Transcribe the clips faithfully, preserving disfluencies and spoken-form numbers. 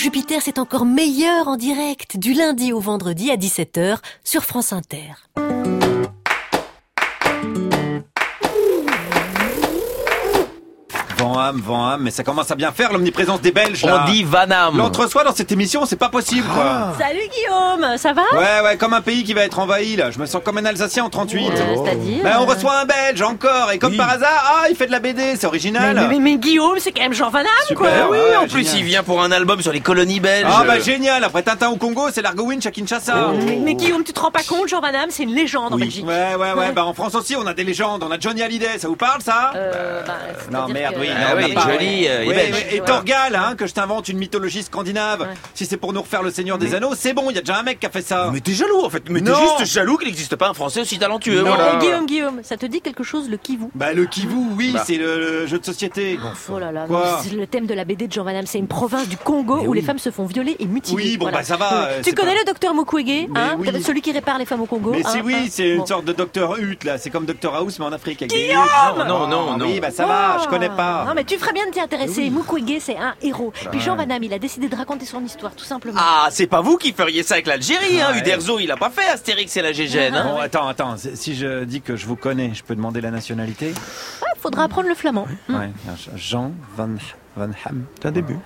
Jupiter, c'est encore meilleur en direct, du lundi au vendredi à dix-sept heures sur France Inter. Vanham, Vanham, mais ça commence à bien faire l'omniprésence des Belges là. On dit Vanham. L'entre-soi dans cette émission, c'est pas possible quoi. Ah. Salut Guillaume, ça va? Ouais, ouais, comme un pays qui va être envahi là. Je me sens comme un Alsacien en trente-huit. Euh, c'est-à-dire Ben on reçoit un Belge encore et comme Oui. par hasard, ah il fait de la B D, c'est original. mais, mais, mais Guillaume, c'est quand même Jean Van Damme, Super, quoi. ouais, Oui, ouais, en plus génial. il vient pour un album sur les colonies belges. Ah bah génial, après Tintin au Congo, c'est l'Argo Winch à Kinshasa. Mais, mais Guillaume, tu te rends pas compte, Jean Van Damme, c'est une légende en Oui. Belgique. Ouais, ouais, ouais, bah en France aussi on a des légendes, on a Johnny Hallyday, ça vous parle ça? Euh, bah, Non c'est-à-dire merde, que- oui, Ah non, on oui, n'a pas- joli, euh, il est Ouais, belge. ouais, et Ouais. Torgal, hein, que je t'invente une mythologie scandinave. Ouais. Si c'est pour nous refaire le Seigneur des Anneaux, c'est bon, il y a déjà un mec qui a fait ça. Mais t'es jaloux en fait, mais t'es Non. juste jaloux qu'il n'existe pas un Français aussi talentueux. Non. Voilà. Euh, Guillaume, Guillaume, ça te dit quelque chose, le Kivu? Bah le Kivu, oui, Bah. c'est le, le jeu de société. Oh là là, Quoi non, c'est le thème de la B D de Jean Van Damme, c'est une province du Congo Mais où oui. les femmes se font violer et mutiler. Oui, bon, bah, ça va, euh, Tu c'est connais pas- le docteur Mukwege, Mais hein, oui. celui qui répare les femmes au Congo? Mais hein, c'est oui, hein. c'est une Bon. sorte de docteur Hutt là, c'est comme docteur House mais en Afrique avec des Guillaume huttes. Non, non, non. Oui, bah ça va, je connais Non, pas. mais tu ferais bien de t'y intéresser. Mukwege, c'est un héros. Puis Jean Van Damme, il a décidé de raconter son histoire, tout simplement. Ah, c'est pas vous qui feriez ça avec l'Algérie, hein. Ouais. Uderzo, il a pas fait Astérix et la Gégène, hein. Bon, attends, attends, si je dis que je vous connais, je peux demander la nationalité? Ah, faudra apprendre le flamand. Hmm. Ouais, Jean Van Van Ham. C'est un début.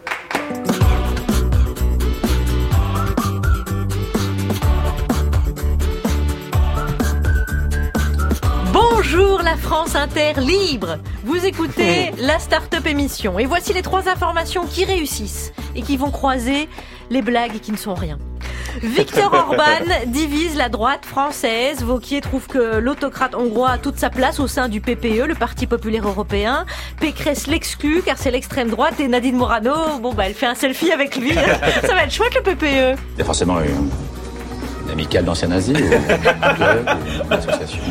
Bonjour la France Inter libre. Vous écoutez la Start-up émission. Et voici les trois informations qui réussissent et qui vont croiser les blagues qui ne sont rien. Viktor Orban divise la droite française. Wauquiez trouve que l'autocrate hongrois a toute sa place au sein du P P E, le Parti populaire européen. Pécresse l'exclut car c'est l'extrême droite et Nadine Morano, bon bah elle fait un selfie avec lui. Ça va être chouette le P P E. C'est forcément une, une amicale d'anciens nazis ou un club ou une association.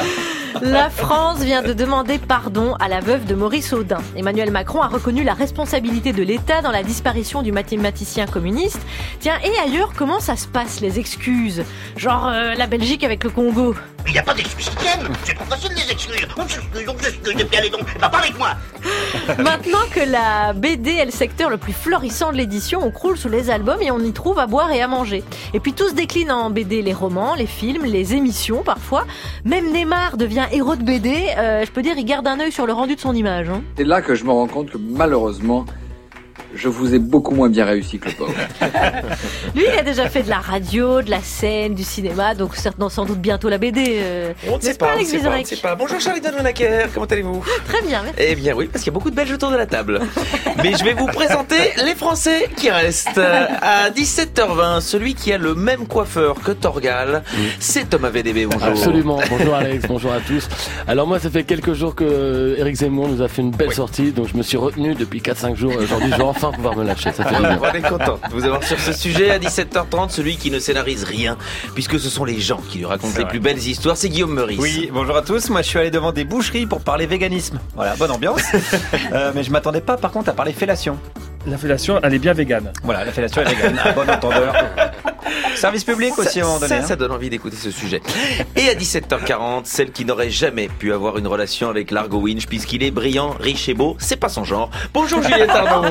La France vient de demander pardon à la veuve de Maurice Audin. Emmanuel Macron a reconnu la responsabilité de l'État dans la disparition du mathématicien communiste. Tiens, et ailleurs, comment ça se passe, les excuses? Genre euh, la Belgique avec le Congo. Il n'y a pas d'excuses qui tiennent. C'est trop facile des excuses. On s'excuse, on s'excuse, et puis allez donc, eh ben, parlez avec moi. Maintenant que la B D est le secteur le plus florissant de l'édition, on croule sous les albums et on y trouve à boire et à manger. Et puis tout se décline en B D, les romans, les films, les émissions parfois. Même Neymar devient héros de B D. Euh, je peux dire, il garde un œil sur le rendu de son image. Hein. C'est là que je me rends compte que malheureusement, je vous ai beaucoup moins bien réussi que le pauvre. Lui, il a déjà fait de la radio, de la scène, du cinéma, donc certainement sans doute bientôt la B D. Euh, On ne sait n'est-ce pas, on ne Alex sait pas, on ne Vizorek sait pas. Bonjour Charlie Donnenacker, comment allez-vous? Très bien, merci. Eh bien oui, parce qu'il y a beaucoup de Belges autour de la table. Mais je vais vous présenter les Français qui restent. À dix-sept heures vingt, celui qui a le même coiffeur que Torgal, c'est Thomas V D B, bonjour. Absolument. Bonjour Alex, bonjour à tous. Alors moi, ça fait quelques jours que Éric Zemmour nous a fait une belle Oui. sortie, donc je me suis retenu depuis quatre cinq jours. Aujourd'hui, je vais enfin pouvoir me lâcher. Ça fait du bien. On est content de vous avoir sur ce sujet à dix-sept heures trente, celui qui ne scénarise rien, puisque ce sont les gens qui lui racontent C'est les vrai. plus belles histoires, c'est Guillaume Meurice. Oui, bonjour à tous. Moi, je suis allé devant des boucheries pour parler véganisme. Voilà, bonne ambiance. euh, mais je m'attendais pas, par contre, à parler fellation. La fellation, elle est bien végane. Voilà, la fellation est végane. À bon entendeur. Service public aussi, à un moment donné. Ça, hein. ça donne envie d'écouter ce sujet. Et à dix-sept heures quarante, celle qui n'aurait jamais pu avoir une relation avec l'Argo Winch, puisqu'il est brillant, riche et beau, c'est pas son genre. Bonjour Juliette Arnaud.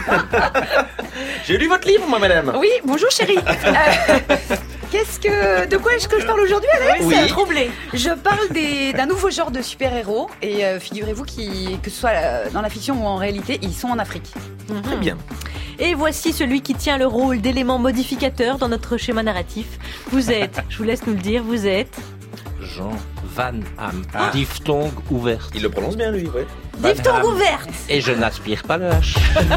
J'ai lu votre livre, moi, madame. Oui, bonjour chérie. Euh, Qu'est-ce que, de quoi est-ce que je parle aujourd'hui, Alex? Oui. C'est troublé. Je parle des- d'un nouveau genre de super-héros et euh, figurez-vous qui, que ce soit euh, dans la fiction ou en réalité, ils sont en Afrique. Très bien. Et voici celui qui tient le rôle d'élément modificateur dans notre schéma narratif. Vous êtes, je vous laisse nous le dire, vous êtes... Jean Van Ham. Ah. Diphtongue ouverte. Il le prononce bien, lui, ouais. Diphtongue ouverte. Et je n'aspire pas le H.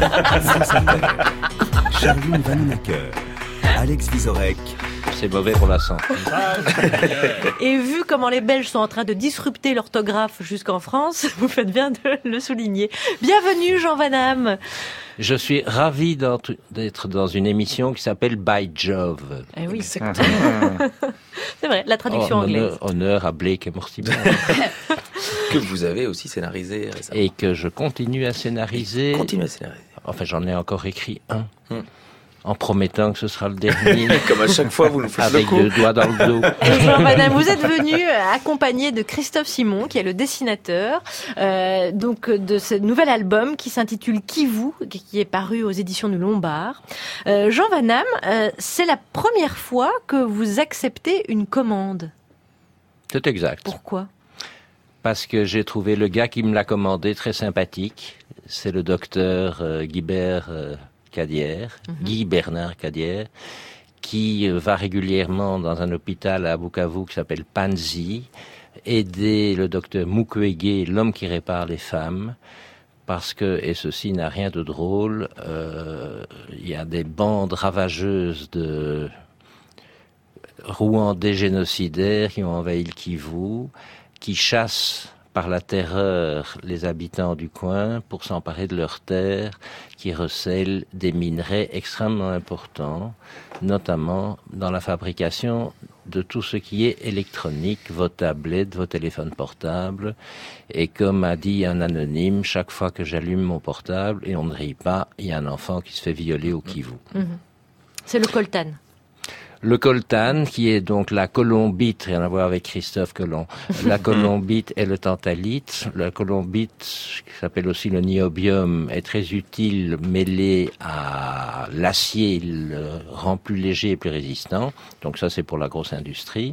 Charline Vanhoenacker, Alex Vizorek. C'est mauvais pour la santé. Et vu comment les Belges sont en train de disrupter l'orthographe jusqu'en France, vous faites bien de le souligner. Bienvenue Jean Van Damme. Je suis ravi d'en- d'être dans une émission qui s'appelle By Jove. Eh oui, C'est c'est vrai, la traduction Oh, anglaise. honneur, honneur à Blake et Mortimer. que vous avez aussi scénarisé récemment. Et que je continue à scénariser. Continue à scénariser. Enfin, j'en ai encore écrit un. Hmm. en promettant que ce sera le dernier. Comme à chaque fois, vous nous faites avec le coup. deux doigts dans le dos. Jean Van Damme, vous êtes venu accompagné de Christophe Simon, qui est le dessinateur euh, donc de ce nouvel album qui s'intitule Qui vous, qui est paru aux éditions du Lombard. Euh, Jean Van Damme, euh, c'est la première fois que vous acceptez une commande. C'est exact. Pourquoi ? Parce que j'ai trouvé le gars qui me l'a commandé très sympathique. C'est le docteur euh, Guibert euh, Cadière, mm-hmm. Guy Bernard Cadière, qui euh, va régulièrement dans un hôpital à Bukavu qui s'appelle Panzi, aider le docteur Mukwege, l'homme qui répare les femmes, parce que, et ceci n'a rien de drôle, euh, il y a des bandes ravageuses de Rwandais génocidaires qui ont envahi le Kivu, qui chassent par la terreur les habitants du coin pour s'emparer de leurs terres, qui recèlent des minerais extrêmement importants, notamment dans la fabrication de tout ce qui est électronique, vos tablettes, vos téléphones portables. Et comme a dit un anonyme, chaque fois que j'allume mon portable et on ne rit pas, il y a un enfant qui se fait violer au Kivu. Mmh. C'est le coltan. Le coltan, qui est donc la colombite, rien à voir avec Christophe Colomb. La colombite et le tantalite. La colombite, qui s'appelle aussi le niobium, est très utile mêlé à l'acier, il le rend plus léger et plus résistant. Donc ça, c'est pour la grosse industrie.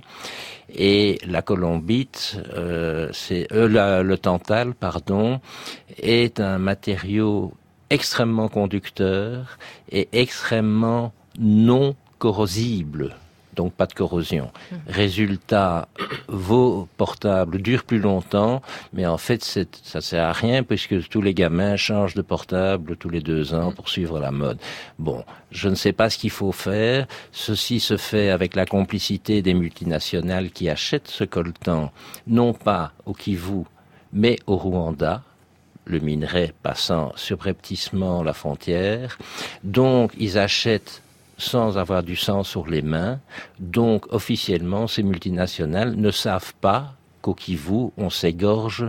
Et la colombite, euh, c'est euh, la, le tantal, pardon, est un matériau extrêmement conducteur et extrêmement non corrosible, donc pas de corrosion. Mmh. Résultat, vos portables durent plus longtemps, mais en fait, c'est, ça sert à rien puisque tous les gamins changent de portable tous les deux ans pour suivre la mode. Bon, je ne sais pas ce qu'il faut faire. Ceci se fait avec la complicité des multinationales qui achètent ce coltan, non pas au Kivu, mais au Rwanda, le minerai passant subrepticement la frontière. Donc, ils achètent sans avoir du sang sur les mains. Donc, officiellement, ces multinationales ne savent pas qu'au Kivu, on s'égorge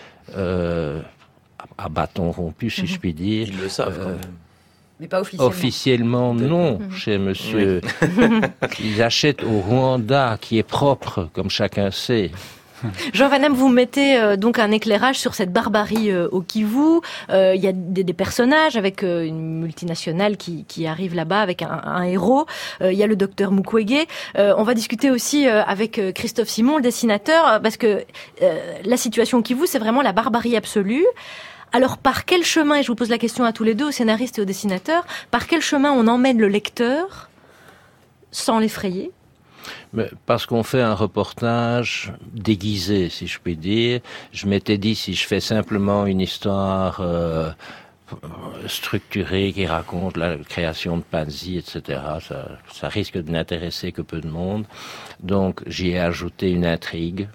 euh, à bâton rompu, si mmh. je puis dire. Ils le savent, quand même. Mais pas officiellement. Officiellement, non, mmh. chez monsieur. Oui. Ils achètent au Rwanda, qui est propre, comme chacun sait. Jean Van Damme, vous mettez euh, donc un éclairage sur cette barbarie euh, au Kivu. Il euh, y a des, des personnages avec euh, une multinationale qui, qui arrive là-bas avec un, un héros. Il euh, y a le docteur Mukwege. Euh, on va discuter aussi euh, avec euh, Christophe Simon, le dessinateur, parce que euh, la situation au Kivu, c'est vraiment la barbarie absolue. Alors, par quel chemin, et je vous pose la question à tous les deux, aux scénaristes et aux dessinateurs, par quel chemin on emmène le lecteur sans l'effrayer ? Mais parce qu'on fait un reportage déguisé, si je puis dire. Je m'étais dit, si je fais simplement une histoire euh, structurée qui raconte la création de Panzi, et cetera, ça, ça risque de n'intéresser que peu de monde. Donc, j'y ai ajouté une intrigue.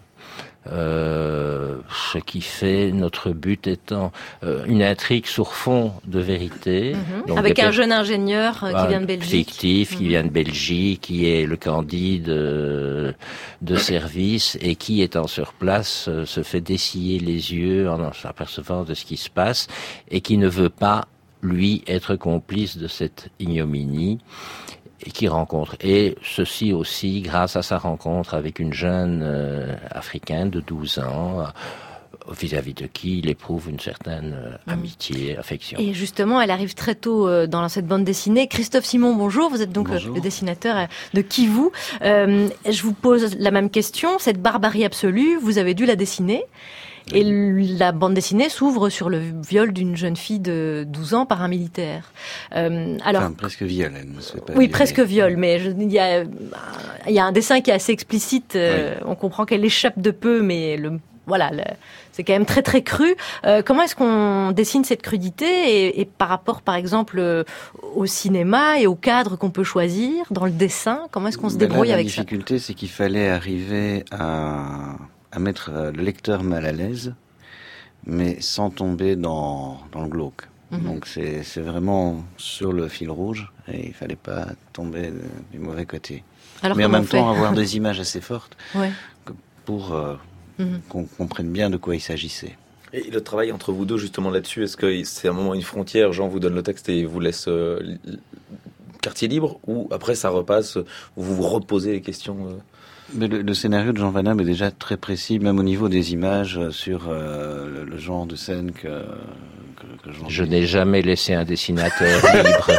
Euh, ce qui fait notre but étant euh, une intrigue sur fond de vérité. Mmh. Donc avec un per... jeune ingénieur euh, qui vient de Belgique. Fictif, mmh. qui vient de Belgique, qui est le Candide de, de service et qui, étant sur place, euh, se fait dessiller les yeux en s'apercevant de ce qui se passe et qui ne veut pas, lui, être complice de cette ignominie. Et qui rencontre, et ceci aussi grâce à sa rencontre avec une jeune euh, africaine de douze ans, euh, vis-à-vis de qui il éprouve une certaine euh, amitié, affection. Et justement, elle arrive très tôt euh, dans cette bande dessinée. Christophe Simon, bonjour, vous êtes donc bonjour. Le dessinateur de Kivu. Euh, je vous pose la même question, cette barbarie absolue, vous avez dû la dessiner. Et la bande dessinée s'ouvre sur le viol d'une jeune fille de douze ans par un militaire. Euh, alors, enfin, presque viol, elle ne se fait pas Oui, violer. presque viol, mais je, il, y a, il y a un dessin qui est assez explicite. Euh, oui. On comprend qu'elle échappe de peu, mais le, voilà, le, c'est quand même très très cru. Euh, comment est-ce qu'on dessine cette crudité et, et par rapport, par exemple, au cinéma et au cadre qu'on peut choisir dans le dessin, comment est-ce qu'on se débrouille là, avec ça ? La difficulté, c'est qu'il fallait arriver à... à mettre le lecteur mal à l'aise, mais sans tomber dans, dans le glauque. Mmh. Donc c'est, c'est vraiment sur le fil rouge, et il fallait pas tomber du mauvais côté. Alors mais en même temps, avoir des images assez fortes ouais. pour euh, mmh. qu'on comprenne bien de quoi il s'agissait. Et le travail entre vous deux, justement, là-dessus, est-ce que c'est un moment, une frontière, Jean vous donne le texte et vous laisse... Euh, quartier libre ou après ça repasse, vous vous reposez les questions euh... Mais le, le scénario de Jean Van Damme est déjà très précis, même au niveau des images, sur euh, le, le genre de scène que, que, que Jean... Je n'ai jamais laissé un dessinateur libre.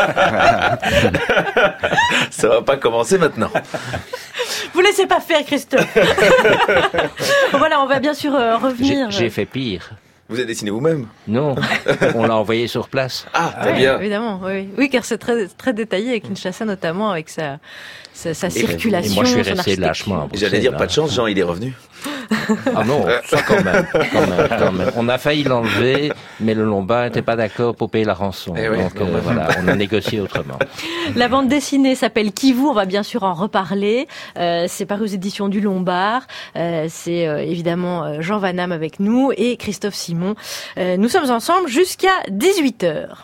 Ça va pas commencer maintenant. Vous laissez pas faire, Christophe. Voilà, on va bien sûr euh, revenir. J'ai, j'ai fait pire. Vous avez dessiné vous-même? Non, on l'a envoyé sur place. Ah, très ouais, bien. Évidemment, oui, oui, car c'est très très détaillé avec Kinshasa notamment, avec sa sa, sa circulation. Et moi, je suis son resté lâchement. J'allais dire, pas de chance, Jean, il est revenu. Ah non, ça quand même, quand même, quand même. On a failli l'enlever, mais le Lombard n'était pas d'accord pour payer la rançon. Eh oui, Donc euh, voilà, on a négocié autrement. La bande dessinée s'appelle Kivu, on va bien sûr en reparler. Euh, c'est paru aux éditions du Lombard. Euh, c'est euh, évidemment euh, Jean Van Damme avec nous et Christophe Simon. Euh, nous sommes ensemble jusqu'à dix-huit heures.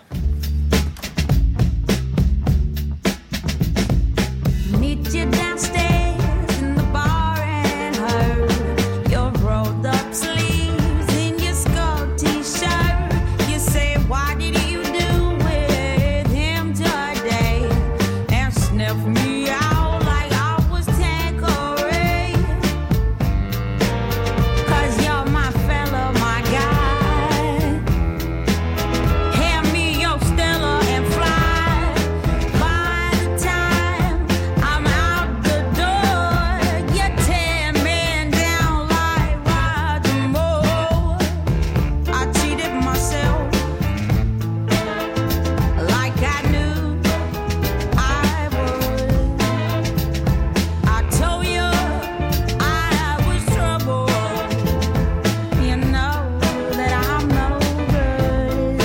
Meet you downstairs in the bar and her. Your rolled up sleeves in your skull t-shirt. You say, what did you do with him today? And sniff me out like I was Tanqueray. Cause you're my fella, my guy. Hand me your Stella and fly. By the time I'm out the door, you're ten men down like Roger Moore. I cheated myself like I knew I would. I told you I was trouble. You know that I'm no good.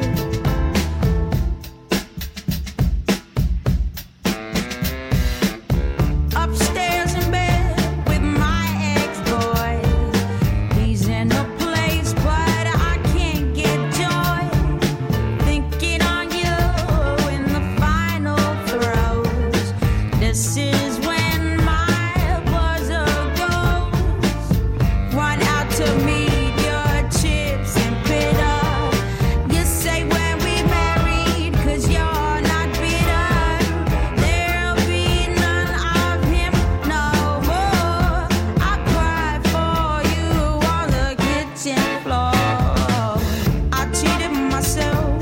Upstairs in bed with my ex-boy. He's in a place, but I can't get joy. Thinking on you in the final throes. This is when my buzzer goes. Run out to meet your chips and bitter. You say when we married, cause you're not bitter. There'll be none of him no more. I cried for you on the kitchen floor. I cheated myself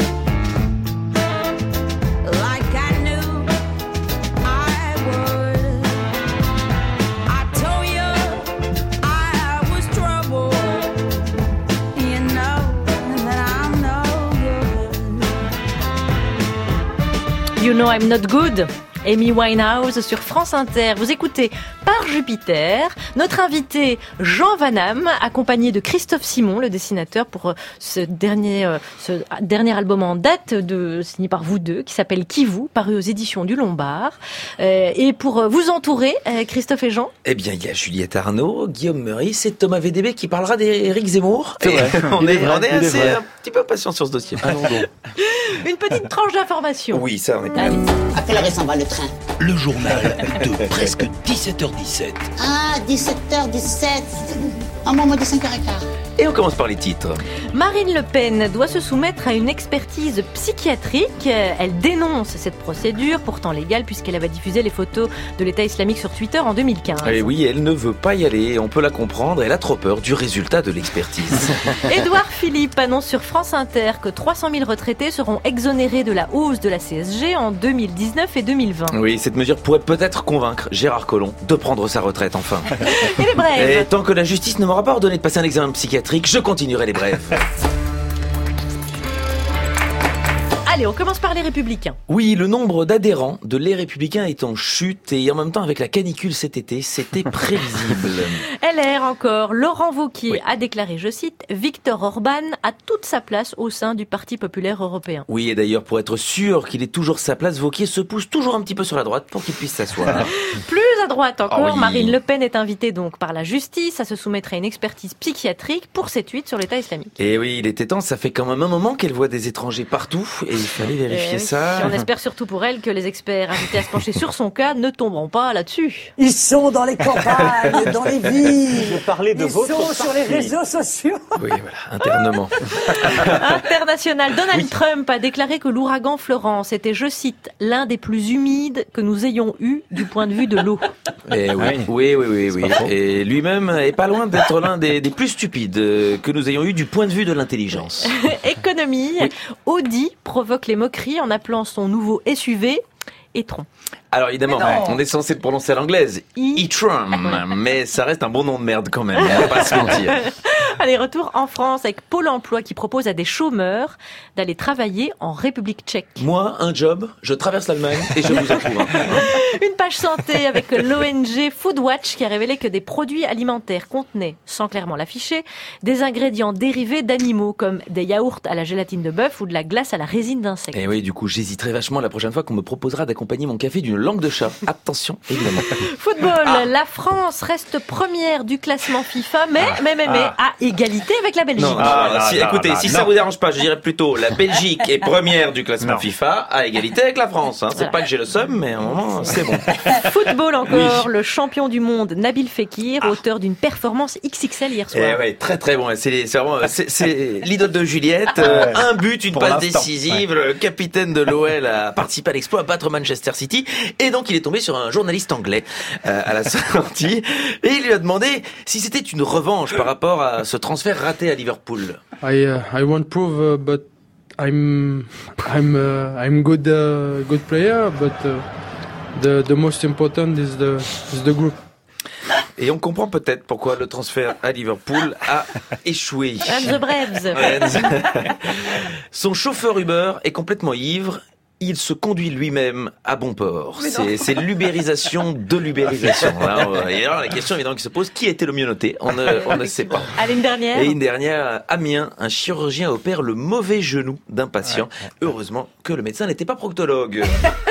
like I knew I would. I told you I was trouble. You know that I'm no good. You know I'm not good. Amy Winehouse sur France Inter. Vous écoutez Par Jupiter. Notre invité Jean Van Damme, accompagné de Christophe Simon, le dessinateur, pour euh, ce dernier, euh, ce dernier album en date de signé par vous deux, qui s'appelle Kivu, paru aux éditions du Lombard. Euh, et pour euh, vous entourer, euh, Christophe et Jean. Eh bien, il y a Juliette Arnaud, Guillaume Meurice et Thomas V D B qui parlera d'Éric Zemmour. C'est Et vrai. on Il est, est vrai, on est il est assez vrai. un petit peu patient sur ce dossier. Allons donc. Une petite tranche d'information. Oui, ça, on est Allez. À quelle heure il s'en va le train? Le journal de presque dix-sept heures dix-sept. Ah, dix-sept heures dix-sept. Un moment de cinq heures quinze. Et on commence par les titres. Marine Le Pen doit se soumettre à une expertise psychiatrique. Elle dénonce cette procédure, pourtant légale, puisqu'elle avait diffusé les photos de l'État islamique sur Twitter en deux mille quinze. Et oui, elle ne veut pas y aller. On peut la comprendre. Elle a trop peur du résultat de l'expertise. Édouard Philippe annonce sur France Inter que trois cent mille retraités seront exonérés de la hausse de la C S G en deux mille dix-neuf et deux mille vingt. Oui, cette mesure pourrait peut-être convaincre Gérard Collomb de prendre sa retraite enfin. Et les brèves. Et tant que la justice ne m'aura pas ordonné de passer un examen psychiatrique, je continuerai les brèves. Allez, on commence par les Républicains. Oui, le nombre d'adhérents de Les Républicains est en chute et en même temps avec la canicule cet été, c'était prévisible. L R encore, Laurent Wauquiez oui. a déclaré, je cite, « Viktor Orban a toute sa place au sein du Parti populaire européen ». Oui, et d'ailleurs, pour être sûr qu'il ait toujours sa place, Wauquiez se pousse toujours un petit peu sur la droite pour qu'il puisse s'asseoir. Plus à droite encore, Ah oui. Marine Le Pen est invitée donc par la justice à se soumettre à une expertise psychiatrique pour ses tweets sur l'État islamique. Et oui, il était temps, ça fait quand même un moment qu'elle voit des étrangers partout et il fallait vérifier Eh oui. ça. Et on espère surtout pour elle que les experts invités à se pencher sur son cas ne tomberont pas là-dessus. Ils sont dans les campagnes, dans les villes. Vous parlez de Ils votre sont sur les parti. réseaux sociaux. Oui, voilà, internement. International, Donald Trump a déclaré que l'ouragan Florence était, je cite, l'un des plus humides que nous ayons eu du point de vue de l'eau. Et oui, oui, oui, oui, oui. Et lui-même est pas loin d'être l'un des, des plus stupides euh, que nous ayons eu du point de vue de l'intelligence. Économie, Audi provoque les moqueries en appelant son nouveau S U V e-tron. Alors évidemment, on est censé le prononcer à l'anglaise, e-tron, mais ça reste un bon nom de merde quand même, on va pas se mentir. Allez, retour en France avec Pôle emploi qui propose à des chômeurs d'aller travailler en République tchèque. Moi, un job, je traverse l'Allemagne et je vous approuve. Une page santé avec l'O N G Foodwatch qui a révélé que des produits alimentaires contenaient, sans clairement l'afficher, des ingrédients dérivés d'animaux comme des yaourts à la gélatine de bœuf ou de la glace à la résine d'insectes. Et oui, du coup, j'hésiterai vachement la prochaine fois qu'on me proposera d'accompagner mon café d'une langue de chat. Attention, évidemment. Football, la France reste première du classement FIFA, mais, mais, mais, mais, à égalité avec la Belgique. Non, non, non, si, écoutez, si ça vous dérange pas, je dirais plutôt la Belgique est première du classement FIFA à égalité avec la France. Hein. C'est Voilà. pas que j'ai le seum, mais à un moment, c'est bon. Football encore, Oui. le champion du monde Nabil Fekir, auteur d'une performance X X L hier soir. Eh ouais, très très bon. C'est c'est vraiment, c'est, c'est l'idole de Juliette. Euh, un but, une Pour passe l'instant, décisive. ouais. Le capitaine de l'O L a participé à l'exploit, à battre Manchester City. Et donc, il est tombé sur un journaliste anglais euh, à la sortie. Et il lui a demandé si c'était une revanche par rapport à ce transfert raté à Liverpool. I uh, I won't prove, uh, but I'm I'm uh, I'm good uh, good player, but uh, the the most important is the is the group. Et on comprend peut-être pourquoi le transfert à Liverpool a échoué. And the Braves. Ouais. Son chauffeur Uber est complètement ivre. Il se conduit lui-même à bon port. C'est, c'est l'ubérisation de l'ubérisation. Alors, et alors la question évidemment qui se pose, qui a été le mieux noté? On ne, on ne sait pas. Allez, une dernière. Et une dernière, à Amiens, un chirurgien opère le mauvais genou d'un patient. Heureusement que le médecin n'était pas proctologue.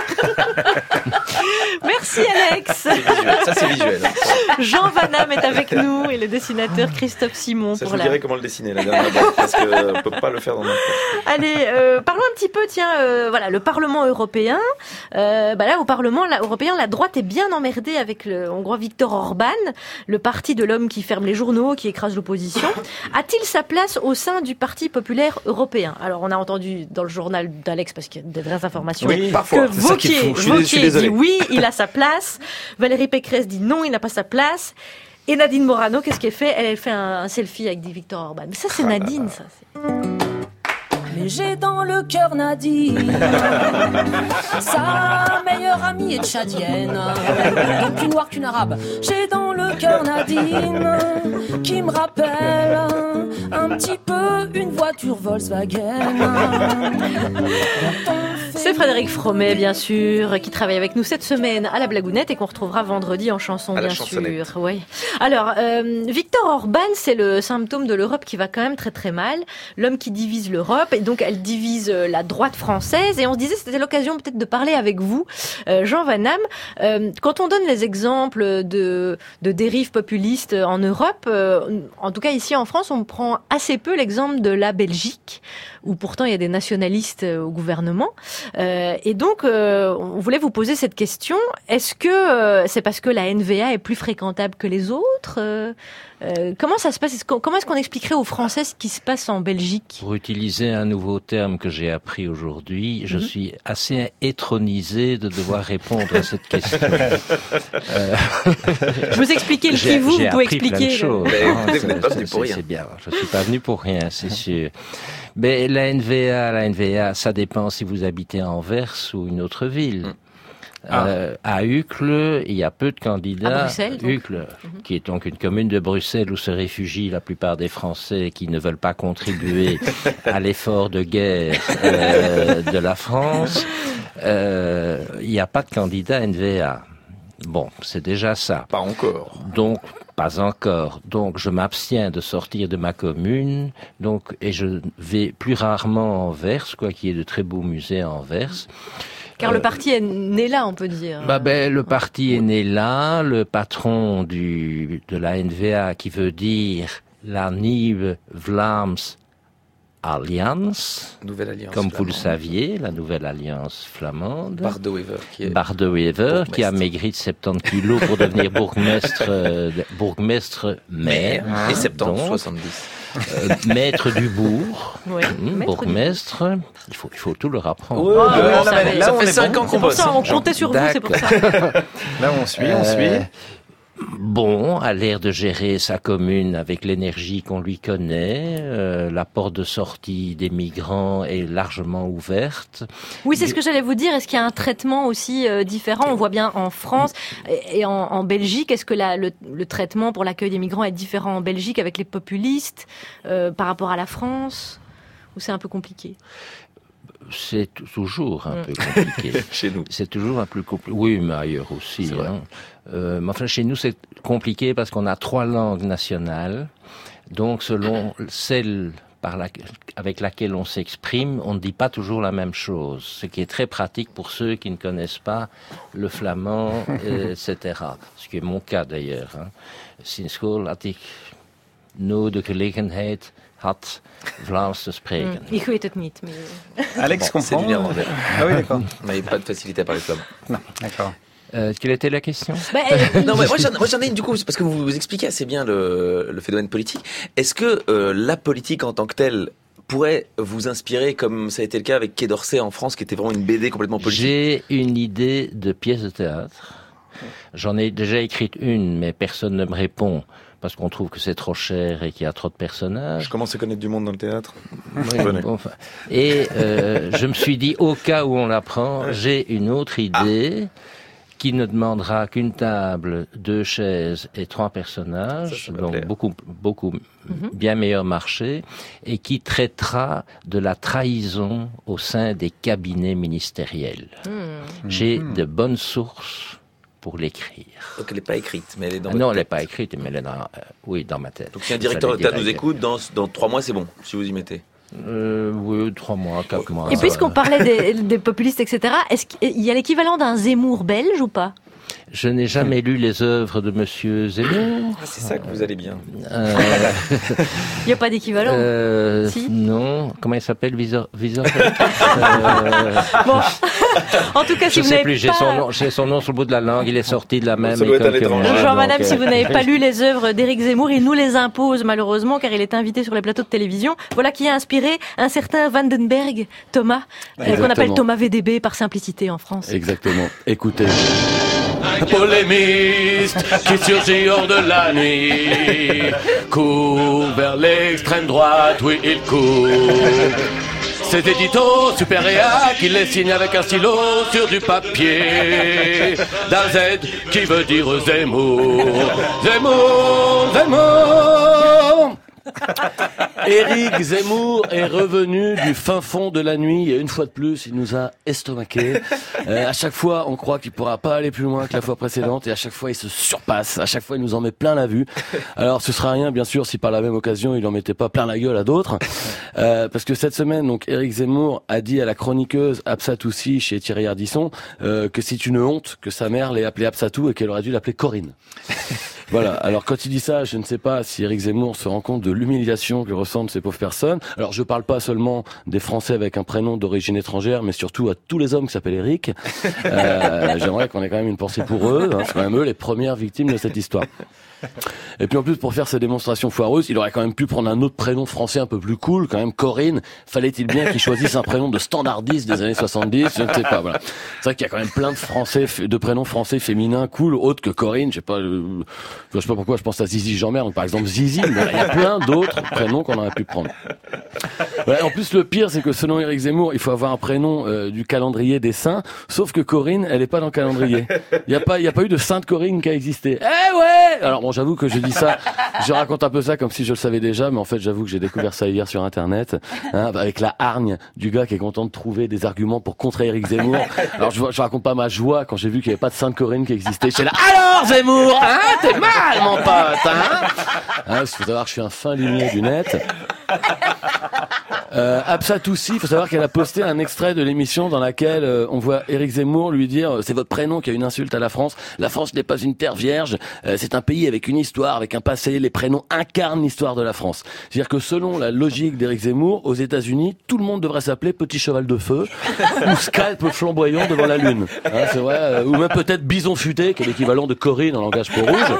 Merci Alex. C'est visuel, ça c'est visuel. Jean Van Hamme est avec nous et le dessinateur Christophe Simon Ça, je pour vous la... dirai comment le dessiner la dernière fois, parce que euh, on peut pas le faire dans notre Allez, euh, parlons un petit peu, tiens, euh, voilà, le Parlement européen. Euh, bah là, au Parlement là, européen, la droite est bien emmerdée avec le hongrois Viktor Orban, le parti de l'homme qui ferme les journaux, qui écrase l'opposition. A-t-il sa place au sein du Parti populaire européen? Alors, on a entendu dans le journal d'Alex, parce qu'il y a des vraies informations, Oui, parfois, que c'est ça qui est Wauquiez, fou. Je suis dés- je suis Wauquiez désolé. dit oui, il a sa place. Valérie Pécresse dit non, il n'a pas sa place. Et Nadine Morano, qu'est-ce qu'elle fait? Elle fait un, un selfie avec des Viktor Orban. Mais ça, c'est Nadine, ça. c'est- Mais j'ai dans le cœur Nadine, sa meilleure amie est tchadienne, donc plus noire qu'une arabe. J'ai dans le cœur Nadine, qui me rappelle un petit peu une voiture Volkswagen. C'est Frédéric Fromet, bien sûr, qui travaille avec nous cette semaine à la Blagounette et qu'on retrouvera vendredi en chanson, À la bien chansonnette. sûr. Oui. Alors, euh, Viktor Orban, c'est le symptôme de l'Europe qui va quand même très très mal. L'homme qui divise l'Europe, et donc elle divise euh, la droite française. Et on se disait, c'était l'occasion peut-être de parler avec vous, euh, Jean Van Hamme. Euh, quand on donne les exemples de, de dérives populistes en Europe, euh, en tout cas ici en France, on prend assez peu l'exemple de la Belgique, où pourtant il y a des nationalistes euh, au gouvernement. Euh, et donc, euh, on voulait vous poser cette question. Est-ce que euh, c'est parce que la N V A est plus fréquentable que les autres? euh, euh, Comment ça se passe? Est-ce qu'on- Comment est-ce qu'on expliquerait aux Français ce qui se passe en Belgique? Pour utiliser un nouveau terme que j'ai appris aujourd'hui, je Mhm. suis assez étronisé de devoir répondre à cette question. Euh, Je vous expliquais le j'ai- qui vous, j'ai vous pouvez appris plein de expliquer. le- choses, Mais hein, écoutez, vous c'est- n'êtes pas c'est- venu pour c'est- rien. C'est bien, je suis pas venu pour rien, c'est sûr. Mais la N V A, la N V A, ça dépend si vous habitez à Anvers ou une autre ville. Euh, à Uccle, il y a peu de candidats. À Bruxelles, donc. Uccle, qui est donc une commune de Bruxelles où se réfugient la plupart des Français qui ne veulent pas contribuer à l'effort de guerre euh, de la France. Euh, il n'y a pas de candidat N V A. Bon, c'est déjà ça. Pas encore. Donc, pas encore. Donc, je m'abstiens de sortir de ma commune. Donc, et je vais plus rarement à Anvers, quoi qu'il y ait de très beaux musées à Anvers. Car Euh, le parti est né là, on peut dire. Bah ben, le parti est né là, le patron du, de la N V A, qui veut dire la Nieuwe Vlaams Alliance, Nouvelle Alliance comme vous le flamande. saviez, la Nouvelle Alliance flamande. Bart de Wever, qui est Bart de Wever, qui a maigri de soixante-dix kilos pour devenir bourgmestre, euh, bourgmestre maire. Maire. Et soixante-dix, donc, soixante-dix. euh, maître du bourg, Oui, hum, maître du bourgmestre. Il faut, il faut tout leur apprendre. Ouais, Ah, ouais, oui, non, ça mais fait- là, ça on fait est cinq bon. ans qu'on C'est pour bosse. ça, on comptait sur vous, c'est pour ça. Là, on suit, on Euh, suit. Bon, a l'air de gérer sa commune avec l'énergie qu'on lui connaît. Euh, la porte de sortie des migrants est largement ouverte. Oui, c'est ce que j'allais vous dire. Est-ce qu'il y a un traitement aussi euh, différent? On voit bien en France et, et en, en Belgique. Est-ce que la, le, le traitement pour l'accueil des migrants est différent en Belgique avec les populistes euh, par rapport à la France? Ou c'est un peu compliqué? C'est t- toujours un Mm. peu compliqué. Chez nous. C'est toujours un peu compliqué. Oui, mais ailleurs aussi. C'est vrai. Hein. Euh, mais enfin, chez nous, c'est compliqué parce qu'on a trois langues nationales. Donc, selon celle par la, avec laquelle on s'exprime, on ne dit pas toujours la même chose. Ce qui est très pratique pour ceux qui ne connaissent pas le flamand, euh, et cetera. Ce qui est mon cas d'ailleurs. Hein. Sinds school had ik nooit de gelegenheid had Vlaams te spreken. Mm. Ik weet het niet. Mais... Alex Bon, c'est comprend. du néerlandais. Ah oui, d'accord. On n'avait pas de facilité à parler flamand. Non, d'accord. Euh, quelle était la question? Bah, euh, Non, mais moi j'en, moi j'en ai une du coup, c'est parce que vous, vous expliquez assez bien le, le phénomène politique. Est-ce que euh, la politique en tant que telle pourrait vous inspirer, comme ça a été le cas avec Quai d'Orsay en France, qui était vraiment une B D complètement politique? J'ai une idée de pièce de théâtre. J'en ai déjà écrite une, mais personne ne me répond parce qu'on trouve que c'est trop cher et qu'il y a trop de personnages. Je commence à connaître du monde dans le théâtre. Oui, bon, enfin, et euh, je me suis dit, au cas où on l'apprend, j'ai une autre idée qui ne demandera qu'une table, deux chaises et trois personnages, Ça, ça va donc plaire. beaucoup, beaucoup bien meilleur marché, et qui traitera de la trahison au sein des cabinets ministériels. Mm. J'ai de bonnes sources pour l'écrire. Donc elle n'est pas écrite, mais elle est dans Ah votre non, elle n'est tête. pas écrite, mais elle est dans, euh, oui, dans ma tête. Donc si un directeur de J'allais théâtre dire nous avec- écoute, dans, dans trois mois c'est bon, si vous y mettez. Euh, oui, trois mois, quatre mois. Et puisqu'on parlait des, des populistes, et cetera, est-ce qu'il y a l'équivalent d'un Zemmour belge ou pas? Je n'ai jamais lu les œuvres de Monsieur Zemmour. Ah, c'est ça que vous allez bien. Euh, Il n'y a pas d'équivalent. euh, Si. Non, comment il s'appelle, Visor, Visor euh, Bon, en tout cas, si Je vous sais n'avez plus, j'ai pas... son nom, j'ai son nom sur le bout de la langue. Il est sorti de la même Ça doit être école un que moi. étranger. Bonjour donc, madame, euh, si vous n'avez pas lu les œuvres d'Éric Zemmour, il nous les impose malheureusement car il est invité sur les plateaux de télévision. Voilà qui a inspiré un certain Vandenberg, Thomas, euh, qu'on Exactement. appelle Thomas V D B par simplicité en France. Exactement. Écoutez. Un polémiste qui surgit hors de la nuit court vers l'extrême droite, oui il court. Ces éditos super réa qui les signe avec un stylo sur du papier d'un Z qui veut dire Zemmour. Zemmour, Zemmour. Éric Zemmour est revenu du fin fond de la nuit et une fois de plus, il nous a estomaqué. Euh, à chaque fois, on croit qu'il pourra pas aller plus loin que la fois précédente et à chaque fois, il se surpasse. À chaque fois, il nous en met plein la vue. Alors, ce sera rien, bien sûr, si par la même occasion, il en mettait pas plein la gueule à d'autres. Euh, parce que cette semaine, donc, Éric Zemmour a dit à la chroniqueuse Absatoussi chez Thierry Ardisson euh, que c'est une honte que sa mère l'ait appelée Absatou et qu'elle aurait dû l'appeler Corinne. Voilà. Alors quand il dit ça, je ne sais pas si Éric Zemmour se rend compte de l'humiliation que ressentent ces pauvres personnes. Alors je parle pas seulement des Français avec un prénom d'origine étrangère, mais surtout à tous les hommes qui s'appellent Éric. Euh, J'aimerais qu'on ait quand même une pensée pour eux. Hein. C'est quand même eux les premières victimes de cette histoire. Et puis en plus, pour faire ces démonstrations foireuses, il aurait quand même pu prendre un autre prénom français un peu plus cool, quand même Corinne. Fallait-il bien qu'il choisisse un prénom de standardiste des années soixante-dix? Je ne sais pas, voilà. C'est vrai qu'il y a quand même plein de français, de prénoms français féminins cool, autres que Corinne. Je sais pas, euh, je sais pas pourquoi je pense à Zizi Jeanmaire, donc par exemple Zizi, mais il y a plein d'autres prénoms qu'on aurait pu prendre. Voilà, en plus, le pire, c'est que selon Éric Zemmour, il faut avoir un prénom euh, du calendrier des saints, sauf que Corinne, elle est pas dans le calendrier. Il y a pas, il y a pas eu de sainte Corinne qui a existé. Eh ouais! Alors bon, j'avoue que je dis ça, je raconte un peu ça comme si je le savais déjà, mais en fait, j'avoue que j'ai découvert ça hier sur Internet, hein, avec la hargne du gars qui est content de trouver des arguments pour contrer Éric Zemmour. Alors, je, je raconte pas ma joie quand j'ai vu qu'il n'y avait pas de sainte Corinne qui existait. J'étais là, alors Zemmour, hein, t'es mal, mon pote, hein? Hein, parce qu'il faut savoir que je suis un fin limier du net. Euh, Absatoussi, il faut savoir qu'elle a posté un extrait de l'émission dans laquelle euh, on voit Éric Zemmour lui dire euh, c'est votre prénom qui a une insulte à la France. La France n'est pas une terre vierge, euh, c'est un pays avec une histoire, avec un passé. Les prénoms incarnent l'histoire de la France. C'est-à-dire que selon la logique d'Éric Zemmour, aux États-Unis, tout le monde devrait s'appeler Petit Cheval de Feu ou Scalp flamboyant devant la lune. Hein, c'est vrai, euh, ou même peut-être Bison futé, qui est l'équivalent de Corinne en langage peau-rouge.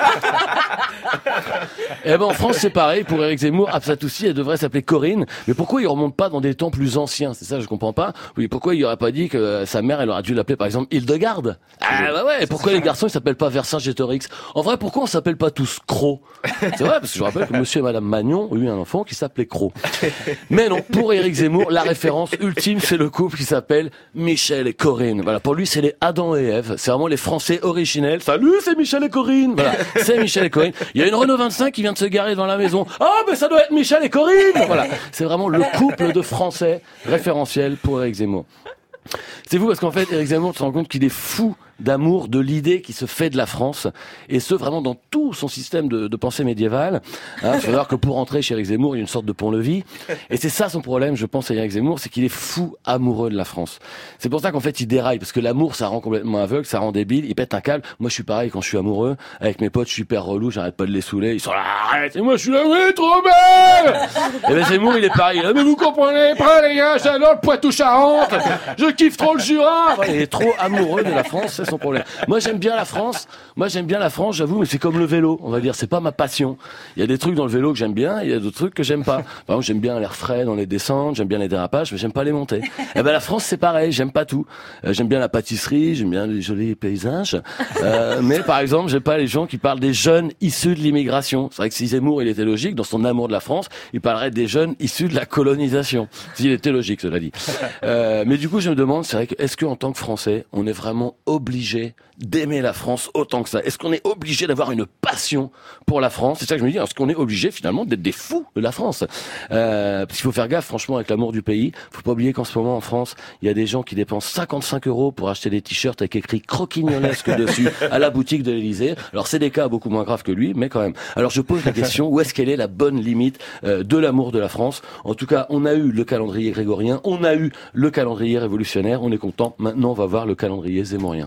Et ben en France c'est pareil pour Éric Zemmour. Absatoussi, elle devrait s'appeler Corinne. Mais pourquoi il remonte pas dans des temps plus anciens? C'est ça je comprends pas. Oui, pourquoi il aurait pas dit que sa mère elle aurait dû l'appeler par exemple Hildegarde? Ah bah ouais. Et pourquoi les garçons ils s'appellent pas Vercingétorix? En vrai pourquoi on s'appelle pas tous Croc? C'est vrai parce que je rappelle que Monsieur et Madame Magnon ont eu un enfant qui s'appelait Croc. Mais non, pour Éric Zemmour la référence ultime c'est le couple qui s'appelle Michel et Corinne. Voilà, pour lui c'est les Adam et Ève. C'est vraiment les Français originels. Salut, c'est Michel et Corinne. Voilà, c'est Michel et Corinne. Il y a une Renault vingt-cinq qui vient de se garer devant la maison. Ah, oh, mais ça doit être Michel et Corinne. Voilà, c'est vraiment le couple de Français référentiel pour Éric Zemmour. C'est fou parce qu'en fait, Éric Zemmour se rend compte qu'il est fou d'amour de l'idée qui se fait de la France, et ce vraiment dans tout son système de, de pensée médiévale. Hein, il faut savoir que pour entrer chez Éric Zemmour, il y a une sorte de pont-levis, et c'est ça son problème, je pense, à Éric Zemmour, c'est qu'il est fou amoureux de la France. C'est pour ça qu'en fait il déraille, parce que l'amour ça rend complètement aveugle, ça rend débile, il pète un câble. Moi je suis pareil quand je suis amoureux, avec mes potes je suis hyper relou, j'arrête pas de les saouler, ils sont là, arrête, et moi je suis là, oui, trop belle. Et ben Zemmour il est pareil, là, mais vous comprenez pas les gars, j'adore le Poitou-Charentes, je kiffe trop le Jura. Il est trop amoureux de la France, c'est son problème. Moi j'aime bien la France, moi j'aime bien la France, j'avoue, mais c'est comme le vélo, on va dire, c'est pas ma passion. Il y a des trucs dans le vélo que j'aime bien, il y a d'autres trucs que j'aime pas. Par exemple, j'aime bien l'air frais dans les descentes, j'aime bien les dérapages, mais j'aime pas les montées. Et ben la France c'est pareil, j'aime pas tout. Euh, j'aime bien la pâtisserie, j'aime bien les jolis paysages, euh, mais par exemple j'aime pas les gens qui parlent des jeunes issus de l'immigration. C'est vrai que si Zemmour il était logique dans son amour de la France, il parlerait des jeunes issus de la colonisation. S'il était logique, cela dit. Euh, mais du coup je me demande, c'est vrai que est-ce qu'en tant que Français, on est vraiment obligé d'aimer la France autant que ça? Est-ce qu'on est obligé d'avoir une passion pour la France? C'est ça que je me dis. Est-ce qu'on est obligé finalement d'être des fous de la France? euh, Parce qu'il faut faire gaffe franchement avec l'amour du pays. Faut pas oublier qu'en ce moment en France, il y a des gens qui dépensent cinquante-cinq euros pour acheter des t-shirts avec écrit croquignolesque dessus à la boutique de l'Élysée. Alors c'est des cas beaucoup moins graves que lui, mais quand même. Alors je pose la question, où est-ce qu'elle est la bonne limite euh, de l'amour de la France? En tout cas, on a eu le calendrier grégorien, on a eu le calendrier révolutionnaire, on est content. Maintenant, on va voir le calendrier zémorien.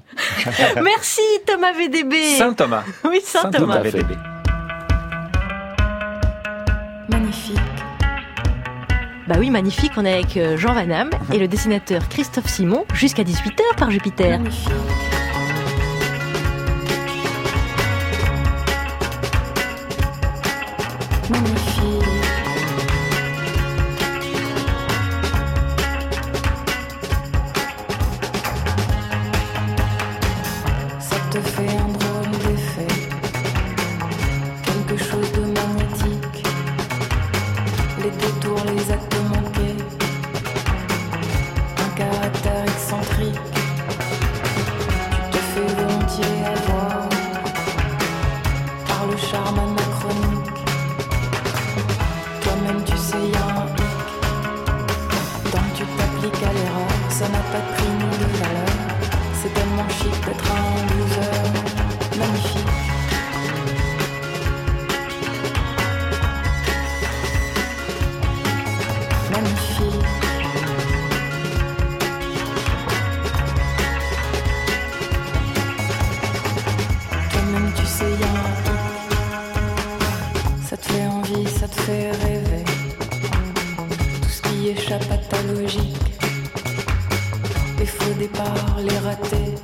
Merci Thomas V D B. Saint Thomas. Oui, Saint, Saint Thomas. Thomas V D B. Magnifique. Bah oui, magnifique. On est avec euh, Jean Van Damme et le dessinateur Christophe Simon jusqu'à dix-huit heures par Jupiter. Magnifique. Magnifique. Ça te fait un drôle d'effet, quelque chose de magnétique, les détours, les actes manqués, un caractère excentrique, tu te fais volontiers avoir par le charme anachronique. Toi-même tu sais y'a un hic, donc tu t'appliques à l'erreur, ça n'a pas de prix ni de valeur, c'est tellement chic d'être un loser, magnifique. Magnifique. Toi-même tu sais y'a un hic, ça te fait envie, ça te fait rêver, tout ce qui échappe à ta logique, les faux départs, les ratés,